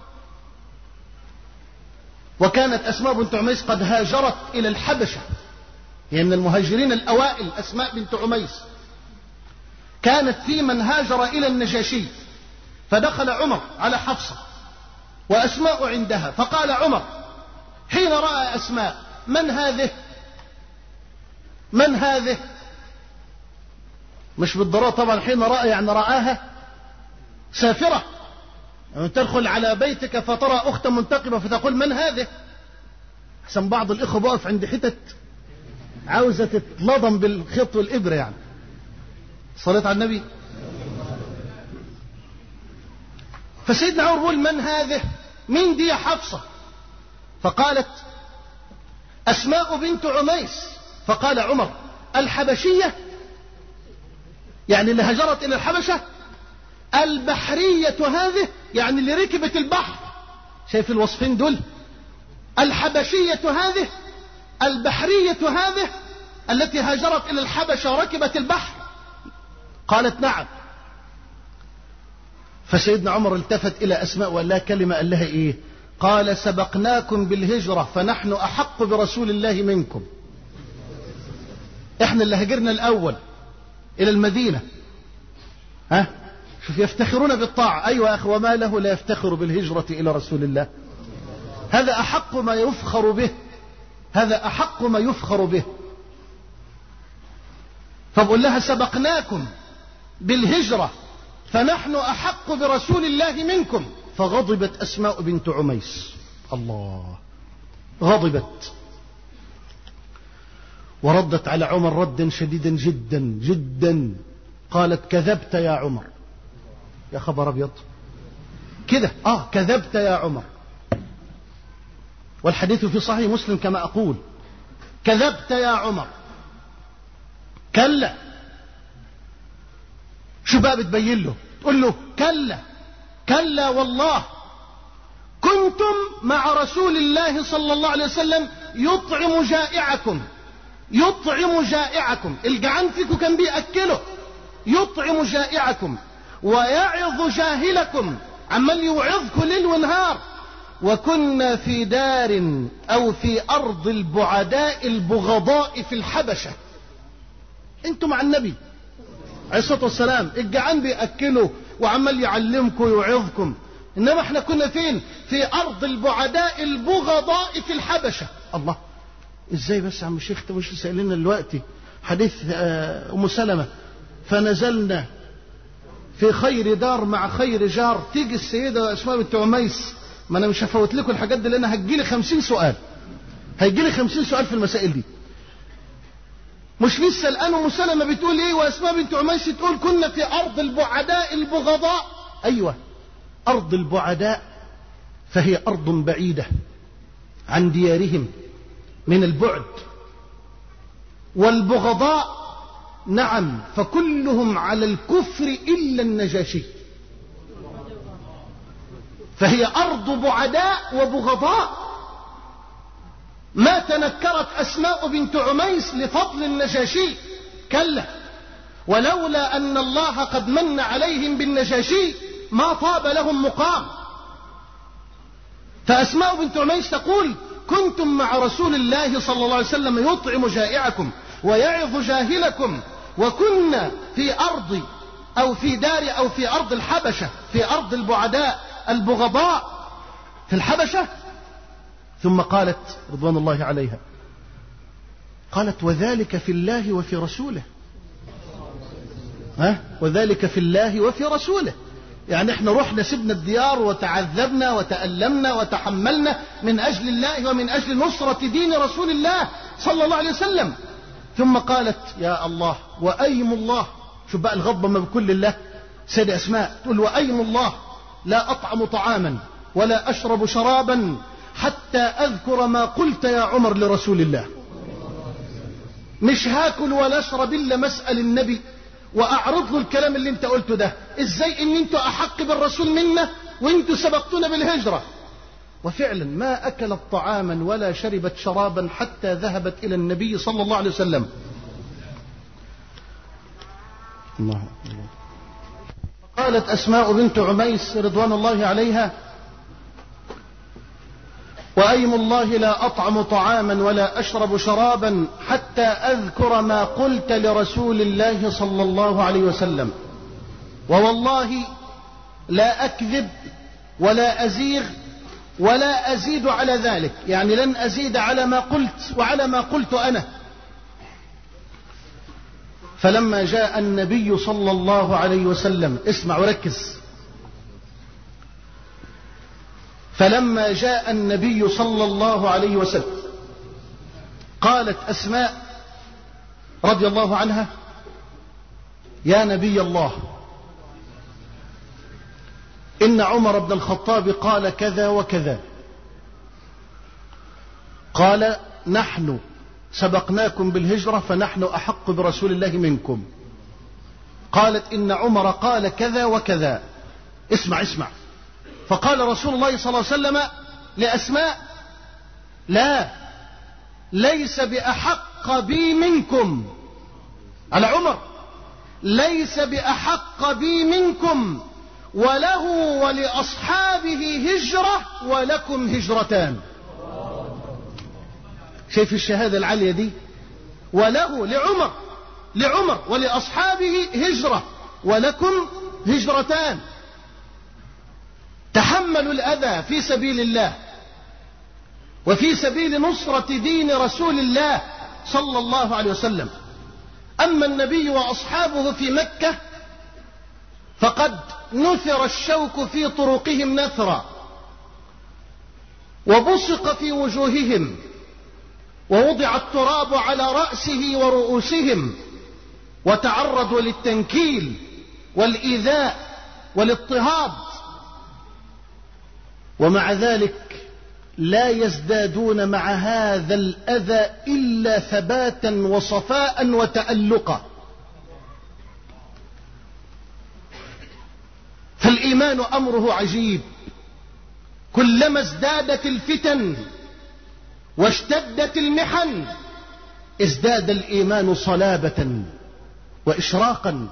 وكانت أسماء بنت عميس قد هاجرت إلى الحبشة، هي من المهاجرين الأوائل أسماء بنت عميس، كانت في من هاجر إلى النجاشي. فدخل عمر على حفصة وأسماء عندها، فقال عمر حين رأى أسماء: من هذه؟ من هذه؟ مش بالضرورة طبعا، حين رأى يعني رآها سافرة، يعني تدخل على بيتك فترى أخت منتقبة فتقول من هذه؟ أحسن بعض الإخوة بقف عند حتت عاوزة تتلضم بالخيط والإبرة، يعني صلاة على النبي. فسيدنا عمر يقول: من هذه؟ مين دي يا حفصة؟ فقالت: أسماء بنت عميس. فقال عمر: الحبشية؟ يعني اللي هجرت إلى الحبشة؟ البحرية هذه؟ يعني اللي ركبت البحر. شايف الوصفين دول؟ الحبشية هذه، البحرية هذه التي هاجرت إلى الحبشة وركبت البحر. قالت: نعم. فسيدنا عمر التفت إلى أسماء وقال لها كلمة، قال لها إيه؟ قال سبقناكم بالهجرة فنحن أحق برسول الله منكم. احنا اللي هجرنا الأول إلى المدينة. ها شوف يفتخرون بالطاعة. أيوة يا أخي، وما له لا يفتخر بالهجرة إلى رسول الله؟ هذا أحق ما يفخر به، هذا أحق ما يفخر به. فبقول لها سبقناكم بالهجرة فنحن أحق برسول الله منكم. فغضبت أسماء بنت عميس، الله، غضبت وردت على عمر ردا شديدا جدا جدا. قالت كذبت يا عمر. يا خبر أبيض كده، آه كذبت يا عمر. والحديث في صحيح مسلم كما أقول. كذبت يا عمر. كلا. شو بقى بتبين له؟ تقول له كلا كلا والله كنتم مع رسول الله صلى الله عليه وسلم يطعم جائعكم، يطعم جائعكم. الجعان فيكم كان بيأكله. يطعم جائعكم ويعظ جاهلكم، عمال يوعظكم ليل ونهار. وكنا في دار أو في أرض البعداء البغضاء في الحبشة. انتم مع النبي عليه الصلاة والسلام، الجعان بيأكله وعمال يعلمكم ويوعظكم. إنما احنا كنا فين؟ في أرض البعداء البغضاء في الحبشة. الله، ازاي بس يا عم الشيخ؟ انت مش سألنا دلوقتي حديث أم سلمة فنزلنا في خير دار مع خير جار. تيجي السيدة أسماء بنت عميس، ما أنا مش هفوت لكم الحاجات دي لأن هتجيلي خمسين سؤال، هيجيلي خمسين سؤال في المسائل دي. مش لسه الآن أم سلمة بتقول إيه وأسماء بنت عميس تقول كنا في أرض البعداء البغضاء؟ أيوة، أرض البعداء فهي أرض بعيدة عن ديارهم من البعد. والبغضاء نعم فكلهم على الكفر إلا النجاشي. فهي أرض بعداء وبغضاء. ما تنكرت أسماء بنت عميس لفضل النجاشي، كلا، ولولا أن الله قد من عليهم بالنجاشي ما طاب لهم مقام. فأسماء بنت عميس تقول كنتم مع رسول الله صلى الله عليه وسلم يطعم جائعكم ويعظ جاهلكم، وكنا في أرض أو في دار أو في أرض الحبشة، في أرض البعداء البغضاء في الحبشة. ثم قالت رضوان الله عليها، قالت وذلك في الله وفي رسوله. ها؟ وذلك في الله وفي رسوله. يعني احنا رحنا سبنا الديار وتعذبنا وتألمنا وتحملنا من أجل الله ومن أجل نصرة دين رسول الله صلى الله عليه وسلم. ثم قالت يا الله وأيم الله. شوف بقى الغضبة ما بكل الله. سيدة أسماء تقول وأيم الله لا أطعم طعاما ولا أشرب شرابا حتى أذكر ما قلت يا عمر لرسول الله. مش هاكل ولا أشرب إلا مسأل النبي وأعرض له الكلام اللي انت قلته ده. ازاي ان انتوا أحق بالرسول منا وانتوا سبقتونا بالهجرة؟ وفعلا ما أكلت طعاما ولا شربت شرابا حتى ذهبت إلى النبي صلى الله عليه وسلم. الله الله. قالت أسماء بنت عميس رضوان الله عليها وأيم الله لا أطعم طعاما ولا أشرب شرابا حتى أذكر ما قلت لرسول الله صلى الله عليه وسلم، ووالله لا أكذب ولا أزيغ ولا أزيد على ذلك. يعني لن أزيد على ما قلت وعلى ما قلت أنا. فلما جاء النبي صلى الله عليه وسلم، اسمع وركز، فلما جاء النبي صلى الله عليه وسلم قالت أسماء رضي الله عنها يا نبي الله إن عمر بن الخطاب قال كذا وكذا. قال نحن سبقناكم بالهجرة فنحن أحق برسول الله منكم. قالت إن عمر قال كذا وكذا. اسمع اسمع. فقال رسول الله صلى الله عليه وسلم لأسماء لا، ليس بأحق بي منكم، على عمر، ليس بأحق بي منكم وله ولأصحابه هجرة ولكم هجرتان. شايف الشهادة العالية دي؟ وله لعمر لعمر ولأصحابه هجرة ولكم هجرتان. تحملوا الأذى في سبيل الله وفي سبيل نصرة دين رسول الله صلى الله عليه وسلم. أما النبي وأصحابه في مكة فقد نثر الشوك في طرقهم نثرا، وبصق في وجوههم، ووضع التراب على رأسه ورؤوسهم، وتعرضوا للتنكيل والإيذاء والاضطهاد، ومع ذلك لا يزدادون مع هذا الأذى إلا ثباتا وصفاء وتألقا. فالإيمان أمره عجيب، كلما ازدادت الفتن واشتدت المحن ازداد الإيمان صلابة وإشراقا.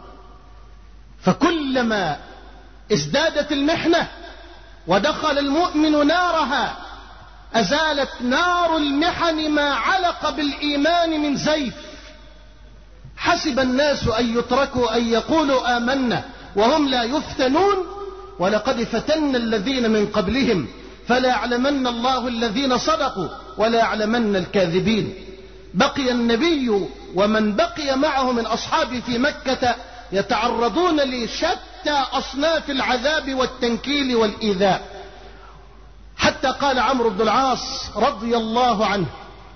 فكلما ازدادت المحنة ودخل المؤمن نارها أزالت نار المحن ما علق بالإيمان من زيف. حسب الناس أن يتركوا أن يقولوا آمنا وهم لا يفتنون، ولقد فتنا الذين من قبلهم فلا يعلمن الله الذين صدقوا ولا يعلمن الكاذبين. بقي النبي ومن بقي معه من أصحابه في مكة يتعرضون لشتى أصناف العذاب والتنكيل والإيذاء، حتى قال عمرو بن العاص رضي الله عنه: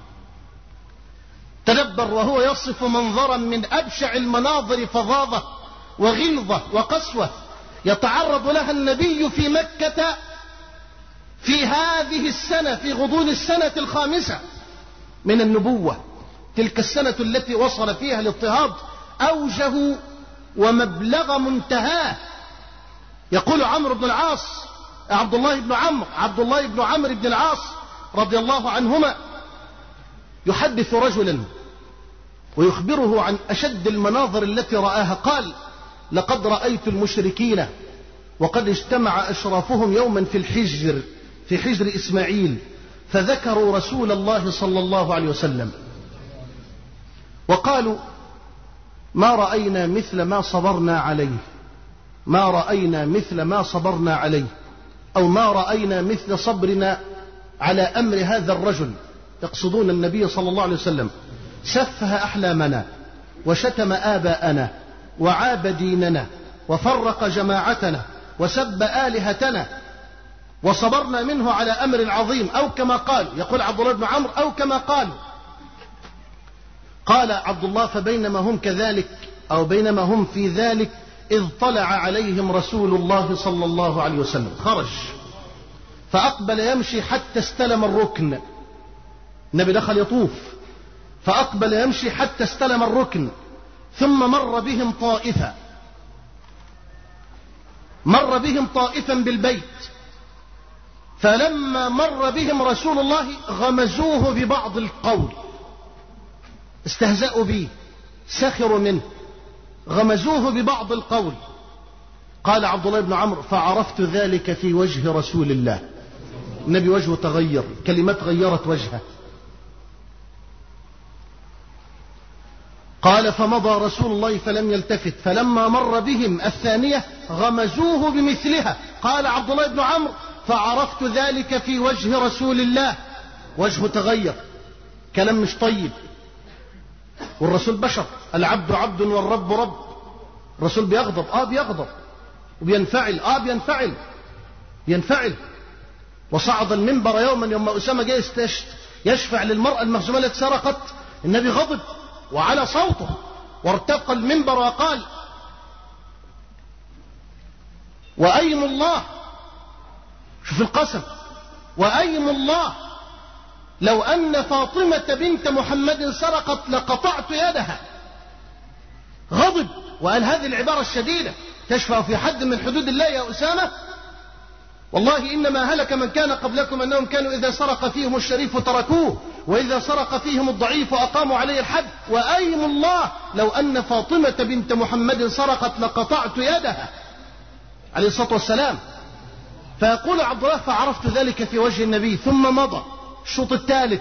تدبر وهو يصف منظرا من أبشع المناظر فظاظة وغلظة وقسوة يتعرض لها النبي في مكة في هذه السنة، في غضون السنة الخامسة من النبوة، تلك السنة التي وصل فيها الاضطهاد أوجه ومبلغ منتهاه. يقول عمرو بن العاص عبد الله بن عمرو عبد الله بن عمرو بن العاص رضي الله عنهما يحدث رجلا ويخبره عن أشد المناظر التي رآها. قال: لقد رأيت المشركين وقد اجتمع أشرافهم يوما في الحجر في حجر إسماعيل، فذكروا رسول الله صلى الله عليه وسلم وقالوا: ما رأينا مثل ما صبرنا عليه ما رأينا مثل ما صبرنا عليه أو ما رأينا مثل صبرنا على أمر هذا الرجل. يقصدون النبي صلى الله عليه وسلم. سفه أحلامنا وشتم آباءنا وعاب ديننا وفرق جماعتنا وسب آلهتنا وصبرنا منه على أمر عظيم، أو كما قال. يقول عبد الله بن عمرو: أو كما قال. قال عبد الله: فبينما هم كذلك أو بينما هم في ذلك إذ طلع عليهم رسول الله صلى الله عليه وسلم. خرج فأقبل يمشي حتى استلم الركن. النبي دخل يطوف فأقبل يمشي حتى استلم الركن، ثم مر بهم طائفة مر بهم طائفا بالبيت، فلما مر بهم رسول الله غمزوه ببعض القول، استهزأوا به، سخروا منه، غمزوه ببعض القول. قال عبد الله بن عمرو: فعرفت ذلك في وجه رسول الله. النبي وجهه تغير، كلمات غيرت وجهه. قال: فمضى رسول الله فلم يلتفت، فلما مر بهم الثانية غمزوه بمثلها. قال عبد الله بن عمرو: فعرفت ذلك في وجه رسول الله، وجهه تغير، كلام مش طيب. والرسول بشر، العبد عبد والرب رب. الرسول بيغضب اه بيغضب وبينفعل اه بينفعل ينفعل وصعد المنبر يوما يوم أسامة جاء يشفع للمرأة المخزومة التي سرقت. النبي غضب وعلى صوته وارتقى المنبر وقال: وأيم الله، شوف القسم، وأيم الله لو أن فاطمة بنت محمد سرقت لقطعت يدها. غضب وقال هذه العبارة الشديدة: تشفع في حد من حدود الله يا أسامة؟ والله إنما هلك من كان قبلكم أنهم كانوا إذا سرق فيهم الشريف تركوه وإذا سرق فيهم الضعيف أقاموا عليه الحد. وأيم الله لو أن فاطمة بنت محمد سرقت لقطعت يدها. عليه الصلاة والسلام. فيقول عبد الله فعرفت ذلك في وجه النبي ثم مضى الشوط الثالث.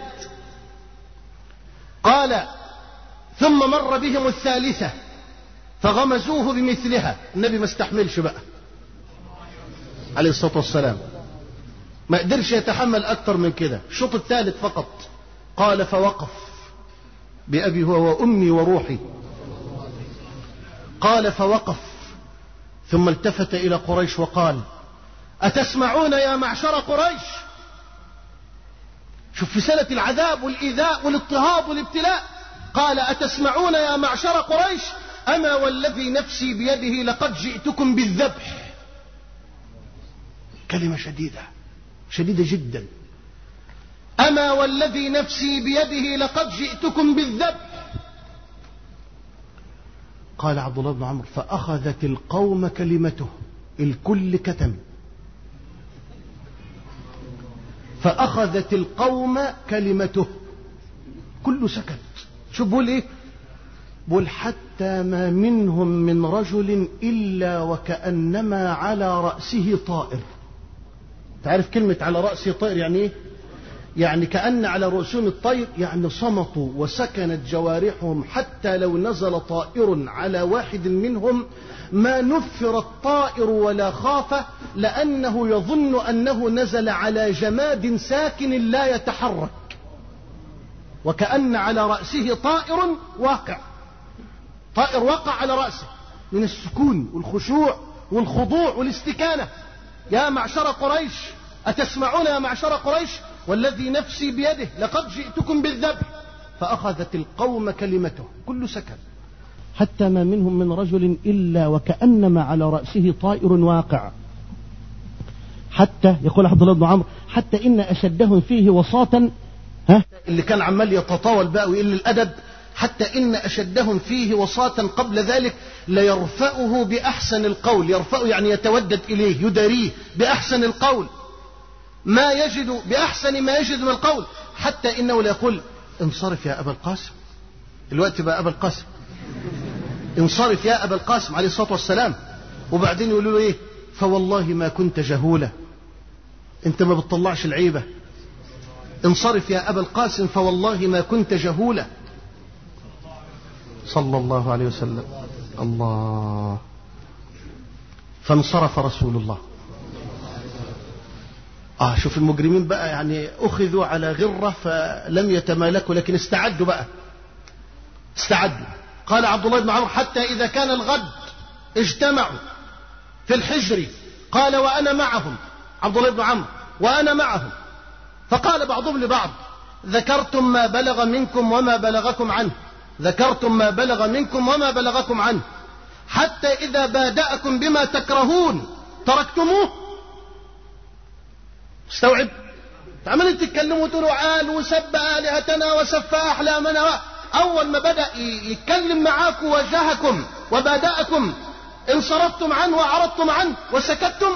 قال ثم مر بهم الثالثة فغمزوه بمثلها. النبي ما استحملش بقى عليه الصلاة والسلام، ما قدرش يتحمل أكثر من كده، الشوط الثالث فقط. قال فوقف بأبي هو وأمي وروحي. قال فوقف ثم التفت إلى قريش وقال أتسمعون يا معشر قريش؟ شوف في سنة العذاب والإيذاء والاضطهاد والابتلاء، قال أتسمعون يا معشر قريش أما والذي نفسي بيده لقد جئتكم بالذبح. كلمة شديدة شديدة جدا. أما والذي نفسي بيده لقد جئتكم بالذبح. قال عبد الله بن عمرو فأخذت القوم كلمته، الكل كتم. فأخذت القوم كلمته، كله سكت. شو بقول ايه؟ بقول حتى ما منهم من رجل إلا وكأنما على رأسه طائر. تعرف كلمة على رأسه طائر يعني ايه؟ يعني كأن على رؤوسهم الطير، يعني صمتوا وسكنت جوارحهم، حتى لو نزل طائر على واحد منهم ما نفر الطائر ولا خاف، لأنه يظن أنه نزل على جماد ساكن لا يتحرك. وكأن على رأسه طائر واقع، طائر وقع على رأسه من السكون والخشوع والخضوع والاستكانة. يا معشر قريش أتسمعون يا معشر قريش والذي نفسي بيده لقد جئتكم بالذبح. فأخذت القوم كلمته، كل سكن. حتى ما منهم من رجل إلا وكأنما على رأسه طائر واقع. حتى يقول عبد الله بن عمرو حتى إن أشدهم فيه وصاة، ها اللي كان عمال يتطاول بقى ويقل الأدب، حتى إن أشدهم فيه وصاة قبل ذلك ليرفعه بأحسن القول. يرفعه يعني يتودد إليه، يداريه بأحسن القول، ما يجد بأحسن ما يجد من القول، حتى إنه لا يقول انصرف يا أبا القاسم. الوقت بقى أبا القاسم، انصرف يا أبا القاسم عليه الصلاة والسلام. وبعدين يقولوا له إيه؟ فوالله ما كنت جهولا، أنت ما بتطلعش العيبة. انصرف يا أبا القاسم فوالله ما كنت جهولا صلى الله عليه وسلم. الله. فانصرف رسول الله. آه شوف المجرمين بقى، يعني أخذوا على غرة فلم يتمالكوا، لكن استعدوا بقى، استعدوا. قال عبد الله بن عمرو حتى إذا كان الغد اجتمعوا في الحجر، قال وأنا معهم، عبد الله بن عمرو وأنا معهم. فقال بعضهم لبعض ذكرتم ما بلغ منكم وما بلغكم عنه، ذكرتم ما بلغ منكم وما بلغكم عنه، حتى إذا بادأكم بما تكرهون تركتموه. استوعب؟ عمالين تتكلموا وتقولوا عال وسب آلهتنا وسف أحلامنا. أول ما بدأ يتكلم معاكم وجهكم وبادأكم انصرفتم عنه وعرضتم عنه وسكتتم.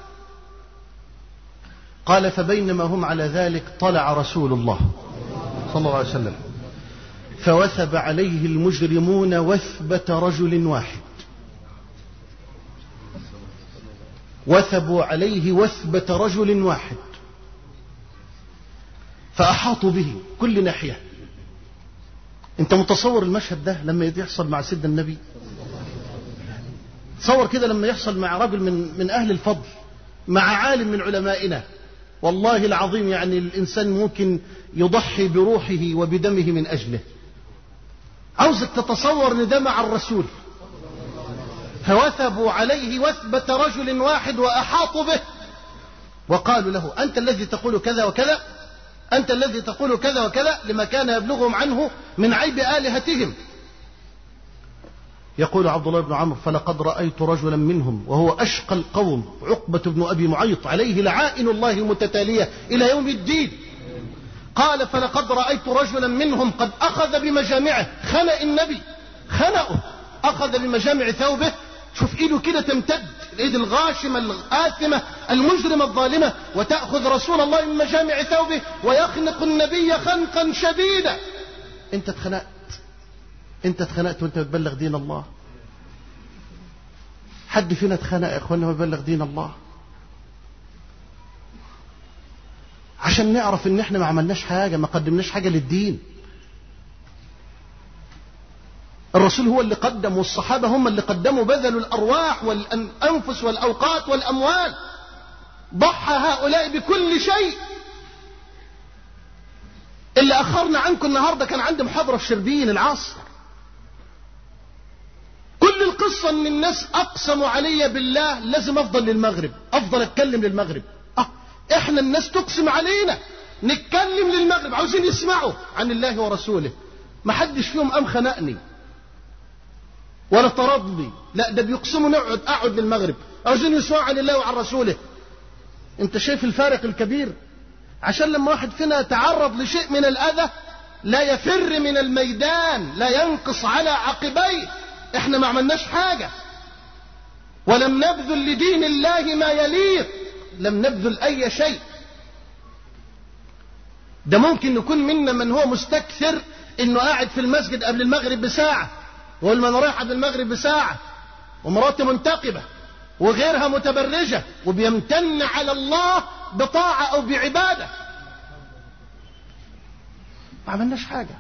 قال فبينما هم على ذلك طلع رسول الله صلى الله عليه وسلم فوثب عليه المجرمون وثبة رجل واحد. وثبوا عليه وثبة رجل واحد فأحاطوا به كل ناحية. انت متصور المشهد ده لما يحصل مع سيدنا النبي؟ تصور كده لما يحصل مع رجل من, من أهل الفضل، مع عالم من علمائنا. والله العظيم يعني الإنسان ممكن يضحي بروحه وبدمه من أجله. عاوزك تتصور ان ده مع الرسول. فوثبوا عليه وثبة رجل واحد وأحاطوا به وقالوا له أنت الذي تقول كذا وكذا، أنت الذي تقول كذا وكذا، لما كان يبلغهم عنه من عيب آلهتهم. يقول عبد الله بن عمرو فلقد رأيت رجلا منهم وهو أشقى القوم، عقبة بن أبي معيط عليه لعائن الله المتتالية إلى يوم الدين. قال فلقد رأيت رجلا منهم قد أخذ بمجامعه، خنق النبي، خنقه، أخذ بمجامع ثوبه. شوف إيده كده تمتد، الإيد الغاشمة الآثمة المجرمة الظالمة، وتأخذ رسول الله من مجامع ثوبه ويخنق النبي خنقا شديدا. أنت اتخنقت، أنت اتخنقت وأنت بتبلغ دين الله. حد فينا اتخانق يا اخوانا ويبلغ دين الله؟ عشان نعرف ان احنا ما عملناش حاجة، ما قدمناش حاجة للدين. الرسول هو اللي قدم، والصحابة هم اللي قدموا، بذلوا الأرواح والأنفس والأوقات والأموال. ضحى هؤلاء بكل شيء. اللي أخرنا عنكم النهاردة كان عندي محاضرة في شربين العصر. كل القصة ان الناس أقسموا علي بالله لازم أفضل للمغرب، أفضل أتكلم للمغرب. أه إحنا الناس تقسم علينا نتكلم للمغرب، عاوزين يسمعوا عن الله ورسوله. ما حدش فيهم قام خنقني ولا طردني، لا ده بيقسموا نقعد أقعد للمغرب، عاوزين يسمعوا عن الله وعن رسوله. انت شايف الفارق الكبير؟ عشان لما واحد فينا يتعرض لشيء من الأذى لا يفر من الميدان، لا ينقص على عقبيه. احنا ما عملناش حاجة، ولم نبذل لدين الله ما يليق، لم نبذل أي شيء. ده ممكن يكون منا من هو مستكثر انه قاعد في المسجد قبل المغرب بساعة، وقال ما انا رايح قبل المغرب بساعة، ومراته منتقبة وغيرها متبرجة، وبيمتن على الله بطاعة او بعبادة. ما عملناش حاجة.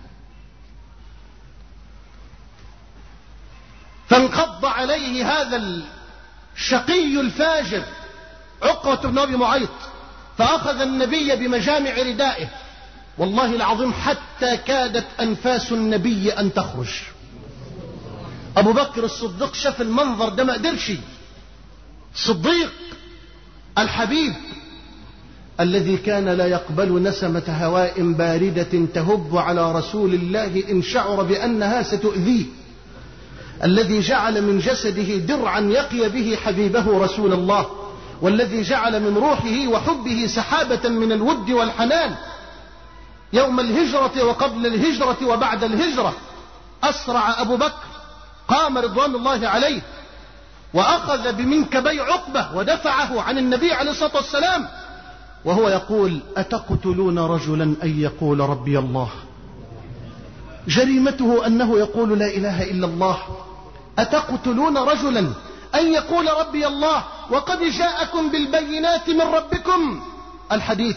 فانقض عليه هذا الشقي الفاجر عقبة بن أبي معيط، فأخذ النبي بمجامع ردائه، والله العظيم حتى كادت أنفاس النبي أن تخرج. أبو بكر الصديق شاف المنظر ده ما قدرش. صديق الحبيب الذي كان لا يقبل نسمة هواء باردة تهب على رسول الله إن شعر بأنها ستؤذيه، الذي جعل من جسده درعا يقي به حبيبه رسول الله، والذي جعل من روحه وحبه سحابة من الود والحنان. يوم الهجرة وقبل الهجرة وبعد الهجرة أسرع أبو بكر، قام رضوان الله عليه وأخذ بمنكبي عقبة ودفعه عن النبي عليه الصلاة والسلام، وهو يقول: أتقتلون رجلا أن يقول ربي الله؟ جريمته أنه يقول لا إله إلا الله. أتقتلون رجلا أن يقول ربي الله وقد جاءكم بالبينات من ربكم؟ الحديث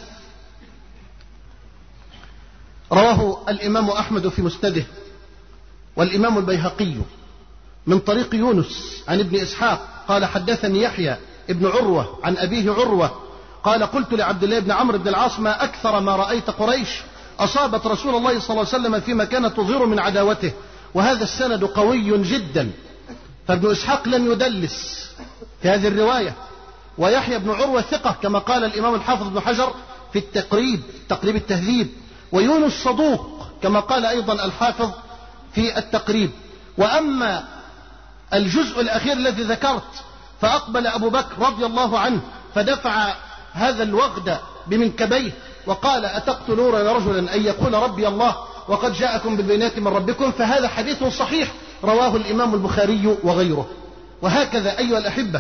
رواه الإمام أحمد في مسنده، والإمام البيهقي من طريق يونس عن ابن إسحاق قال: حدثني يحيى ابن عروة عن أبيه عروة قال: قلت لعبد الله بن عمرو بن العاص: ما أكثر ما رأيت قريش أصابت رسول الله صلى الله عليه وسلم فيما كانت تظهر من عداوته. وهذا السند قوي جدا، فابن إسحاق لم يدلس في هذه الرواية، ويحيى بن عروة ثقة كما قال الإمام الحافظ بن حجر في التقريب تقريب التهذيب، ويونس صدوق كما قال أيضا الحافظ في التقريب. وأما الجزء الأخير الذي ذكرت فأقبل أبو بكر رضي الله عنه فدفع هذا الوغد بمنكبيه وقال: أتقتلون رجلا أن يقول ربي الله وقد جاءكم بالبينات من ربكم؟ فهذا حديث صحيح رواه الإمام البخاري وغيره. وهكذا أيها الأحبة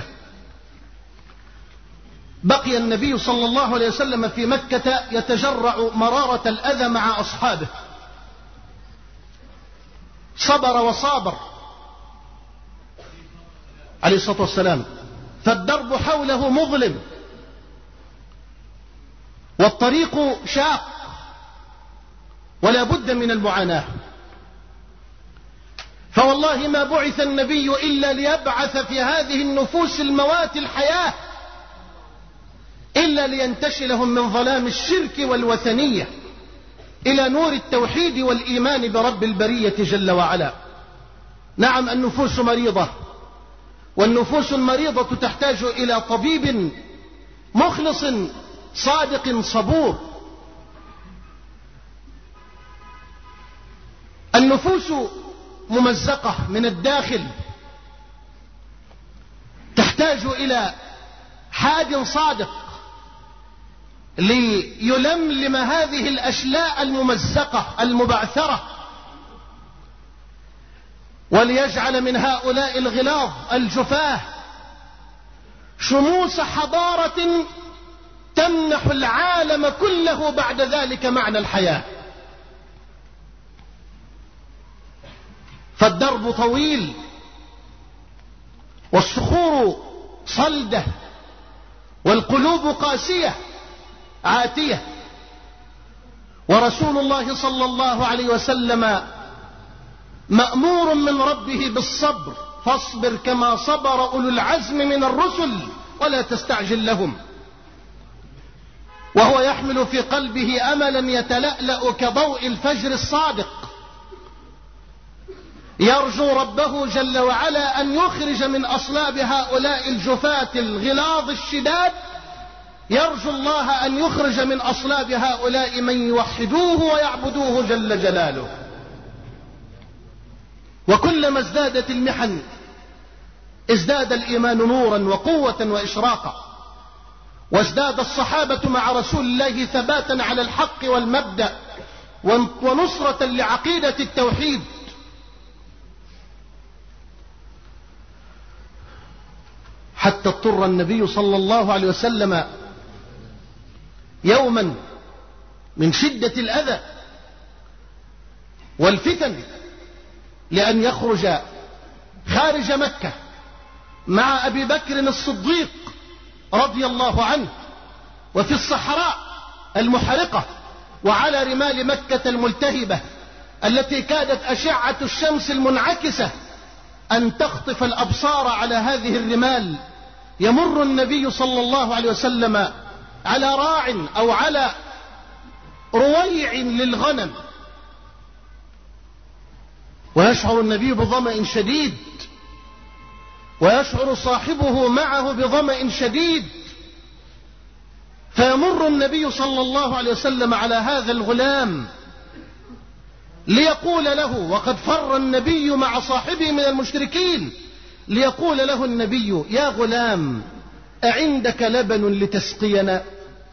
بقي النبي صلى الله عليه وسلم في مكة يتجرع مرارة الأذى مع أصحابه، صبر وصابر عليه الصلاة والسلام، فالدرب حوله مظلم والطريق شاق ولا بد من المعاناة. فوالله ما بعث النبي إلا ليبعث في هذه النفوس الموات الحياة، إلا لينتشلهم من ظلام الشرك والوثنية إلى نور التوحيد والإيمان برب البرية جل وعلا. نعم النفوس مريضة، والنفوس المريضة تحتاج إلى طبيب مخلص صادق صبور. النفوس ممزقة من الداخل، تحتاج إلى حاد صادق ليلملم هذه الأشلاء الممزقة المبعثرة، وليجعل من هؤلاء الغلاظ الجفاه شموس حضارة تمنح العالم كله بعد ذلك معنى الحياة. فالدرب طويل والصخور صلدة والقلوب قاسية عاتية. ورسول الله صلى الله عليه وسلم مأمور من ربه بالصبر، فاصبر كما صبر أولو العزم من الرسل ولا تستعجل لهم. وهو يحمل في قلبه أملا يتلألأ كضوء الفجر الصادق، يرجو ربه جل وعلا أن يخرج من أصلاب هؤلاء الجفاة الغلاظ الشداد، يرجو الله أن يخرج من أصلاب هؤلاء من يوحدوه ويعبدوه جل جلاله. وكلما ازدادت المحن ازداد الإيمان نورا وقوة وإشراقا، وازداد الصحابة مع رسول الله ثباتا على الحق والمبدأ ونصرة لعقيدة التوحيد. حتى اضطر النبي صلى الله عليه وسلم يوما من شدة الأذى والفتن لأن يخرج خارج مكة مع أبي بكر الصديق رضي الله عنه، وفي الصحراء المحرقة وعلى رمال مكة الملتهبة التي كادت أشعة الشمس المنعكسة أن تخطف الأبصار على هذه الرمال، يمر النبي صلى الله عليه وسلم على راع أو على رويع للغنم، ويشعر النبي بظمأ شديد، ويشعر صاحبه معه بظمأ شديد، فيمر النبي صلى الله عليه وسلم على هذا الغلام ليقول له، وقد فر النبي مع صاحبه من المشركين، ليقول له النبي: يا غلام، أعندك لبن لتسقينا؟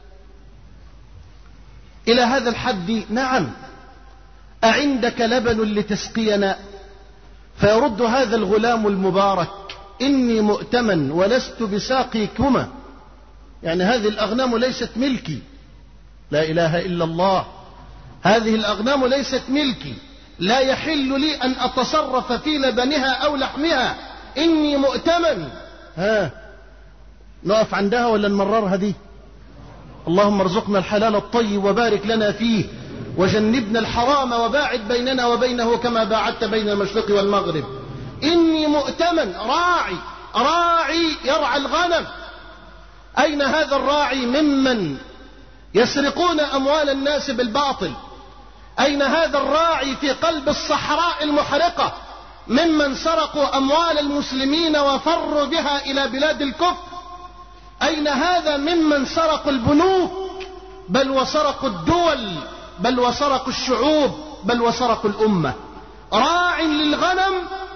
إلى هذا الحد نعم، أعندك لبن لتسقينا؟ فيرد هذا الغلام المبارك: إني مؤتمن ولست بساقيكما، يعني هذه الأغنام ليست ملكي، لا إله إلا الله، هذه الأغنام ليست ملكي، لا يحل لي أن أتصرف في لبنها أو لحمها، إني مؤتمن. ها نقف عندها ولا نمررها دي؟ اللهم ارزقنا الحلال الطيب وبارك لنا فيه، وجنبنا الحرام وباعد بيننا وبينه كما باعدت بين المشرق والمغرب. إني مؤتمن، راعي راعي يرعى الغنم. أين هذا الراعي ممن يسرقون أموال الناس بالباطل؟ أين هذا الراعي في قلب الصحراء المحرقة ممن سرقوا أموال المسلمين وفروا بها إلى بلاد الكفر؟ أين هذا ممن سرقوا البنوك، بل وسرقوا الدول، بل وسرقوا الشعوب، بل وسرقوا الأمة؟ راع للغنم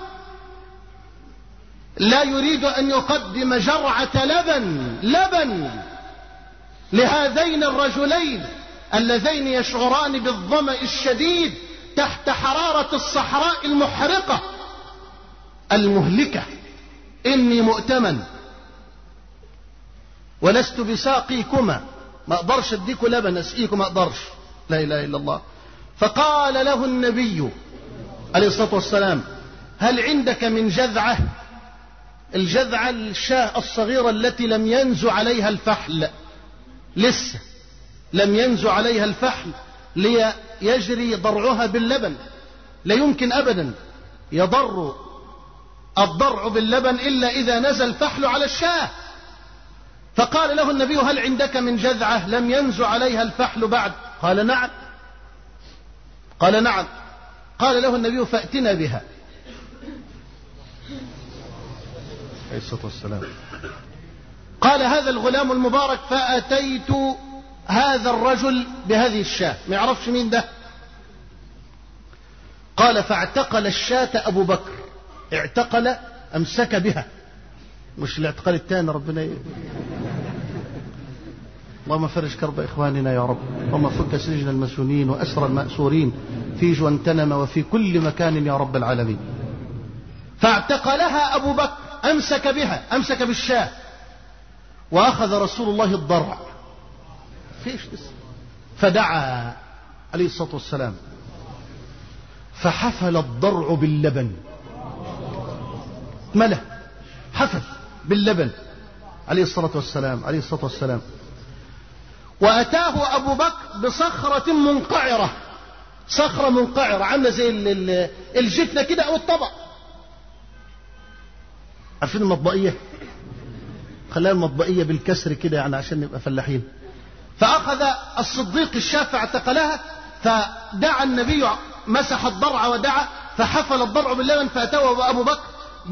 لا يريد أن يقدم جرعة لبن لبن لهذين الرجلين اللذين يشعران بالظمأ الشديد تحت حرارة الصحراء المحرقة المهلكة. إني مؤتمن ولست بساقيكما، ما أقدرش أديكم لبن أسقيكم، ما أقدرش، لا إله إلا الله. فقال له النبي عليه الصلاة والسلام: هل عندك من جذعة؟ الجذعة الشاة الصغيرة التي لم ينزو عليها الفحل، لسه لم ينزو عليها الفحل ليجري ضرعها باللبن، لا يمكن أبدا يضر الضرع باللبن إلا إذا نزل الفحل على الشاة. فقال له النبي: هل عندك من جذعة لم ينزو عليها الفحل بعد؟ قال: نعم. قال: نعم. قال له النبي: فأتنا بها. عليه الصلاة والسلام. قال هذا الغلام المبارك: فأتيت هذا الرجل بهذه الشاة، ما يعرفش مين ده. قال: فاعتقل الشاة أبو بكر، اعتقل أمسك بها، مش الاعتقال الثاني. ربنا ي... اللهم فرج كرب إخواننا يا رب، اللهم فك سجن المسجونين وأسر المأسورين في جوانتنم وفي كل مكان يا رب العالمين. فاعتقلها أبو بكر، أمسك بها، أمسك بالشاة، وأخذ رسول الله الضرع، فيش لسه، فدعا عليه الصلاة والسلام، فحفل الضرع باللبن، ملأ حفل باللبن عليه الصلاة والسلام عليه الصلاة والسلام. وأتاه أبو بكر بصخرة منقعرة، صخرة منقعرة عاملة زي الجفنة كده أو الطبق. عارفين المطبقية؟ خلاها المطبقية بالكسر كده يعني عشان نبقى فلاحين. فأخذ الصديق الشافع اعتقلها، فدعا النبي، مسح الضرع ودعا، فحفل الضرع باللبن، فأتوه أبو بكر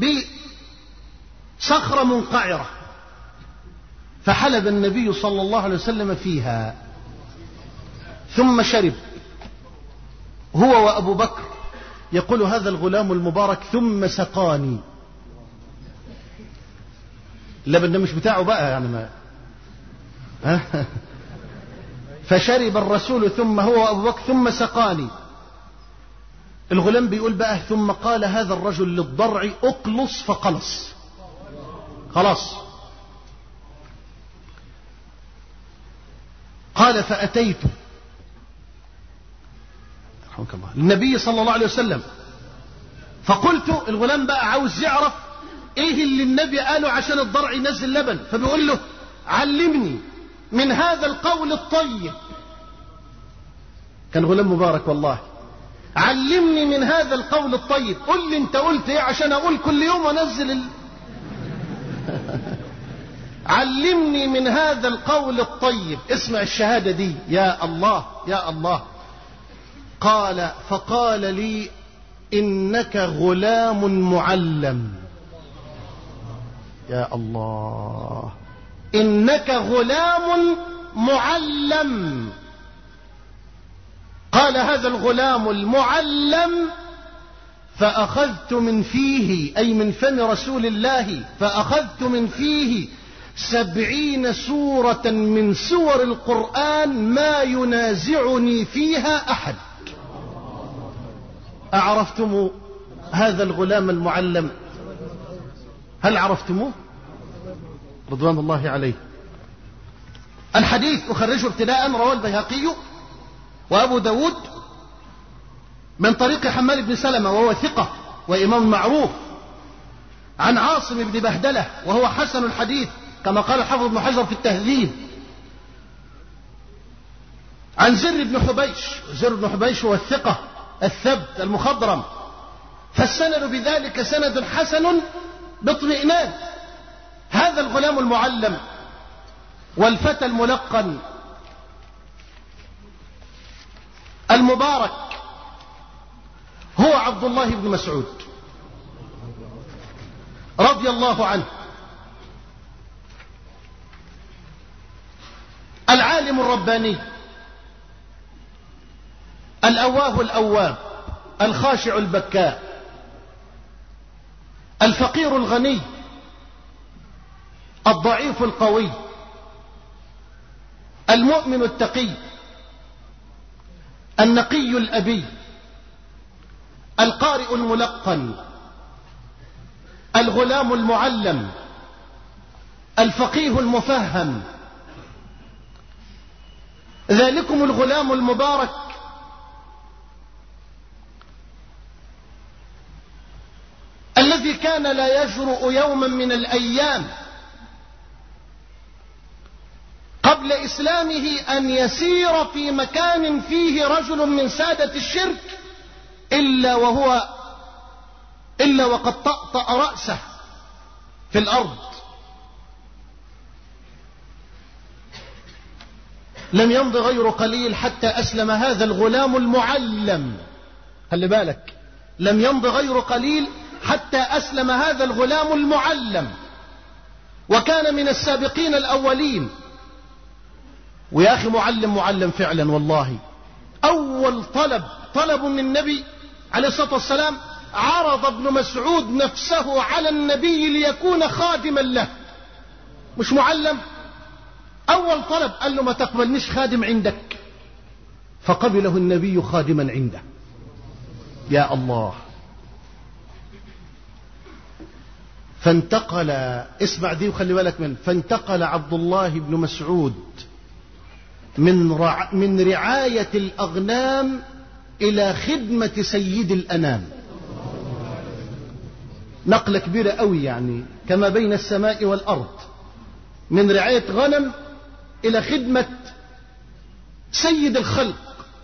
بصخرة منقعرة، فحلب النبي صلى الله عليه وسلم فيها ثم شرب هو وأبو بكر. يقول هذا الغلام المبارك ثم سقاني. اللبن ده مش بتاعه بقى يعني ما فشرب الرسول ثم هو وأبو بكر ثم سقاني. الغلام بيقول بقى ثم قال هذا الرجل للضرع اقلص فقلص. خلاص. قال فأتيت النبي صلى الله عليه وسلم فقلت، الغلام بقى عاوز يعرف ايه اللي النبي قاله عشان الضرع ينزل لبن، فبيقول له علمني من هذا القول الطيب. كان غلام مبارك والله. علمني من هذا القول الطيب، قل لي انت قلت ايه عشان اقول كل يوم وانزل ال... علمني من هذا القول الطيب. اسمع الشهادة دي، يا الله يا الله. قال فقال لي إنك غلام معلم. يا الله، إنك غلام معلم. قال هذا الغلام المعلم فأخذت من فيه، أي من فم رسول الله، فأخذت من فيه سبعين سورة من سور القرآن ما ينازعني فيها أحد. أعرفتم هذا الغلام المعلم؟ هل عرفتموه؟ رضوان الله عليه. الحديث أخرجه ابتداء، رواه البيهقي وأبو داود من طريق حمال بن سلمة وهو ثقة وإمام معروف، عن عاصم بن بهدلة وهو حسن الحديث كما قال الحافظ ابن حجر في التهذيب، عن زر بن حبيش. زر بن حبيش هو الثقة الثبت المخضرم، فالسند بذلك سند حسن باطمئنان. هذا الغلام المعلم والفتى الملقن المبارك هو عبد الله بن مسعود رضي الله عنه، العالم الرباني الأواه الأواب الخاشع البكاء الفقير الغني الضعيف القوي المؤمن التقي النقي الأبي القارئ الملقن الغلام المعلم الفقيه المفهم. ذلكم الغلام المبارك الذي كان لا يجرؤ يوما من الأيام قبل إسلامه أن يسير في مكان فيه رجل من سادة الشرك إلا وهو إلا وقد طأطأ رأسه في الأرض. لم يمض غير قليل حتى أسلم هذا الغلام المعلم. خلي بالك، لم يمض غير قليل حتى أسلم هذا الغلام المعلم، وكان من السابقين الأولين. ويا أخي معلم معلم فعلا والله. أول طلب طلب من النبي عليه الصلاة والسلام، عرض ابن مسعود نفسه على النبي ليكون خادما له، مش معلم. أول طلب قال له ما تقبلنيش خادم عندك، فقبله النبي خادما عنده. يا الله. فانتقل، اسمع دي وخلي بالك من، فانتقل عبد الله بن مسعود من رع... من رعاية الأغنام إلى خدمة سيد الأنام. نقلة كبيرة قوي يعني. كما بين السماء والأرض، من رعاية غنم إلى خدمة سيد الخلق.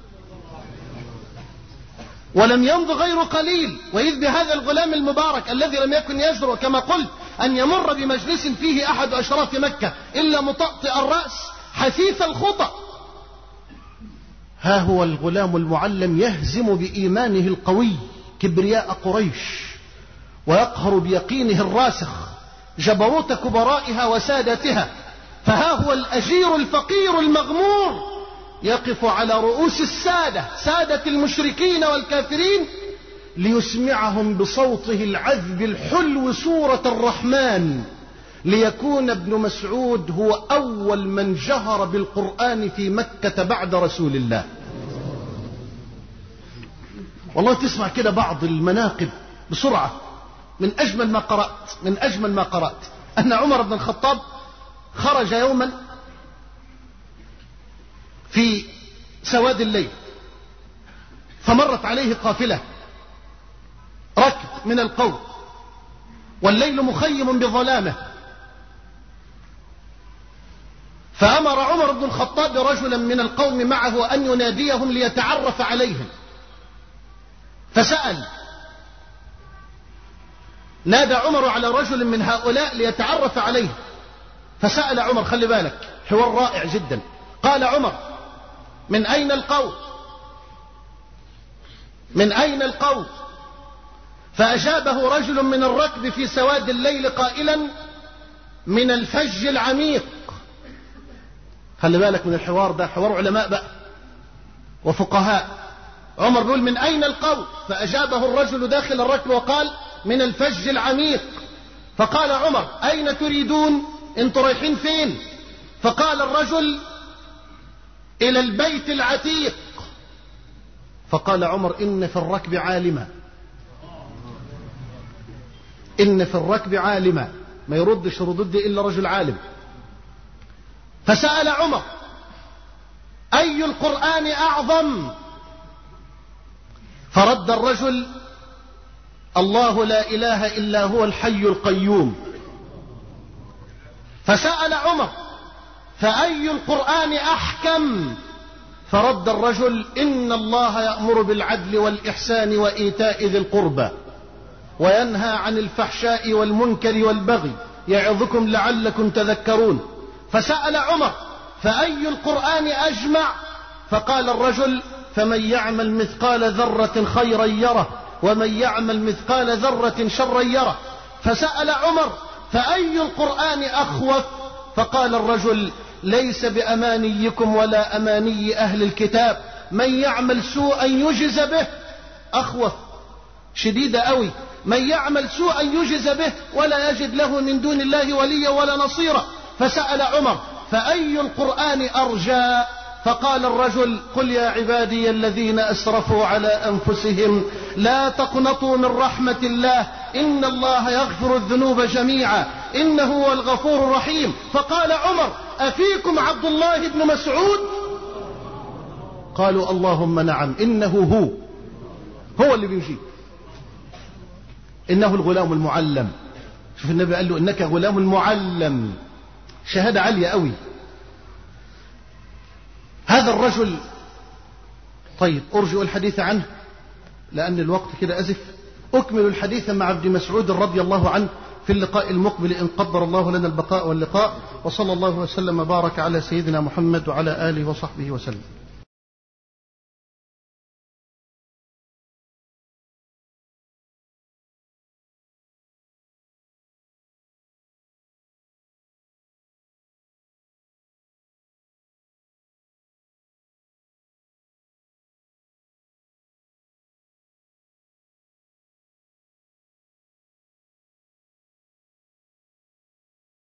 ولم يمض غير قليل وإذ بهذا الغلام المبارك الذي لم يكن يجرؤ كما قلت أن يمر بمجلس فيه أحد أشراف مكة إلا مطأطئ الرأس حثيث الخطى. ها هو الغلام المعلم يهزم بإيمانه القوي كبرياء قريش، ويقهر بيقينه الراسخ جبروت كبرائها وسادتها. فها هو الأجير الفقير المغمور يقف على رؤوس السادة سادة المشركين والكافرين ليسمعهم بصوته العذب الحلو سورة الرحمن، ليكون ابن مسعود هو أول من جهر بالقرآن في مكة بعد رسول الله. والله تسمع كده بعض المناقب بسرعة. من أجمل ما قرأت من أجمل ما قرأت أن عمر بن الخطاب خرج يوما في سواد الليل، فمرت عليه قافلة ركب من القوم والليل مخيم بظلامه، فأمر عمر بن الخطاب رجلا من القوم معه أن يناديهم ليتعرف عليهم، فسأل. نادى عمر على رجل من هؤلاء ليتعرف عليه، فسأل عمر، خلي بالك حوار رائع جدا. قال عمر: من أين القوم؟ من أين القوم؟ فأجابه رجل من الركب في سواد الليل قائلا: من الفج العميق. خلي بالك من الحوار ده، حوار علماء بقى وفقهاء. عمر بيقول: من أين القوم؟ فأجابه الرجل داخل الركب وقال: من الفج العميق. فقال عمر: أين تريدون؟ انتوا رايحين فين؟ فقال الرجل: إلى البيت العتيق. فقال عمر: إن في الركب عالما، إن في الركب عالما، ما يردش ردود إلا رجل عالم. فسأل عمر: أي القرآن أعظم؟ فرد الرجل: الله لا إله إلا هو الحي القيوم. فسأل عمر: فأي القرآن أحكم؟ فرد الرجل: إن الله يأمر بالعدل والإحسان وإيتاء ذي القربى وينهى عن الفحشاء والمنكر والبغي يعظكم لعلكم تذكرون. فسأل عمر: فأي القرآن أجمع؟ فقال الرجل: فمن يعمل مثقال ذرة خيرا يره ومن يعمل مثقال ذرة شرا يره. فسأل عمر: فأي القرآن أخوف؟ فقال الرجل: ليس بأمانيكم ولا أماني أهل الكتاب، من يعمل سوءا يجز به. أخوف شديدة قوي، من يعمل سوءا يجز به ولا يجد له من دون الله وليا ولا نصيرا. فسأل عمر: فأي القرآن أرجى؟ فقال الرجل: قل يا عبادي الذين أسرفوا على أنفسهم لا تقنطوا من رحمة الله إن الله يغفر الذنوب جميعا إنه هو الغفور الرحيم. فقال عمر: أفيكم عبد الله بن مسعود؟ قالوا: اللهم نعم، إنه هو هو اللي بيجيب، إنه الغلام المعلم. شوف النبي قال له: إنك غلام المعلم، شهادة عالية قوي. هذا الرجل، طيب أرجو الحديث عنه لأن الوقت كده أزف. أكمل الحديث مع ابن مسعود رضي الله عنه في اللقاء المقبل إن قدر الله لنا البقاء واللقاء. وصلى الله وسلم وبارك على سيدنا محمد وعلى آله وصحبه وسلم.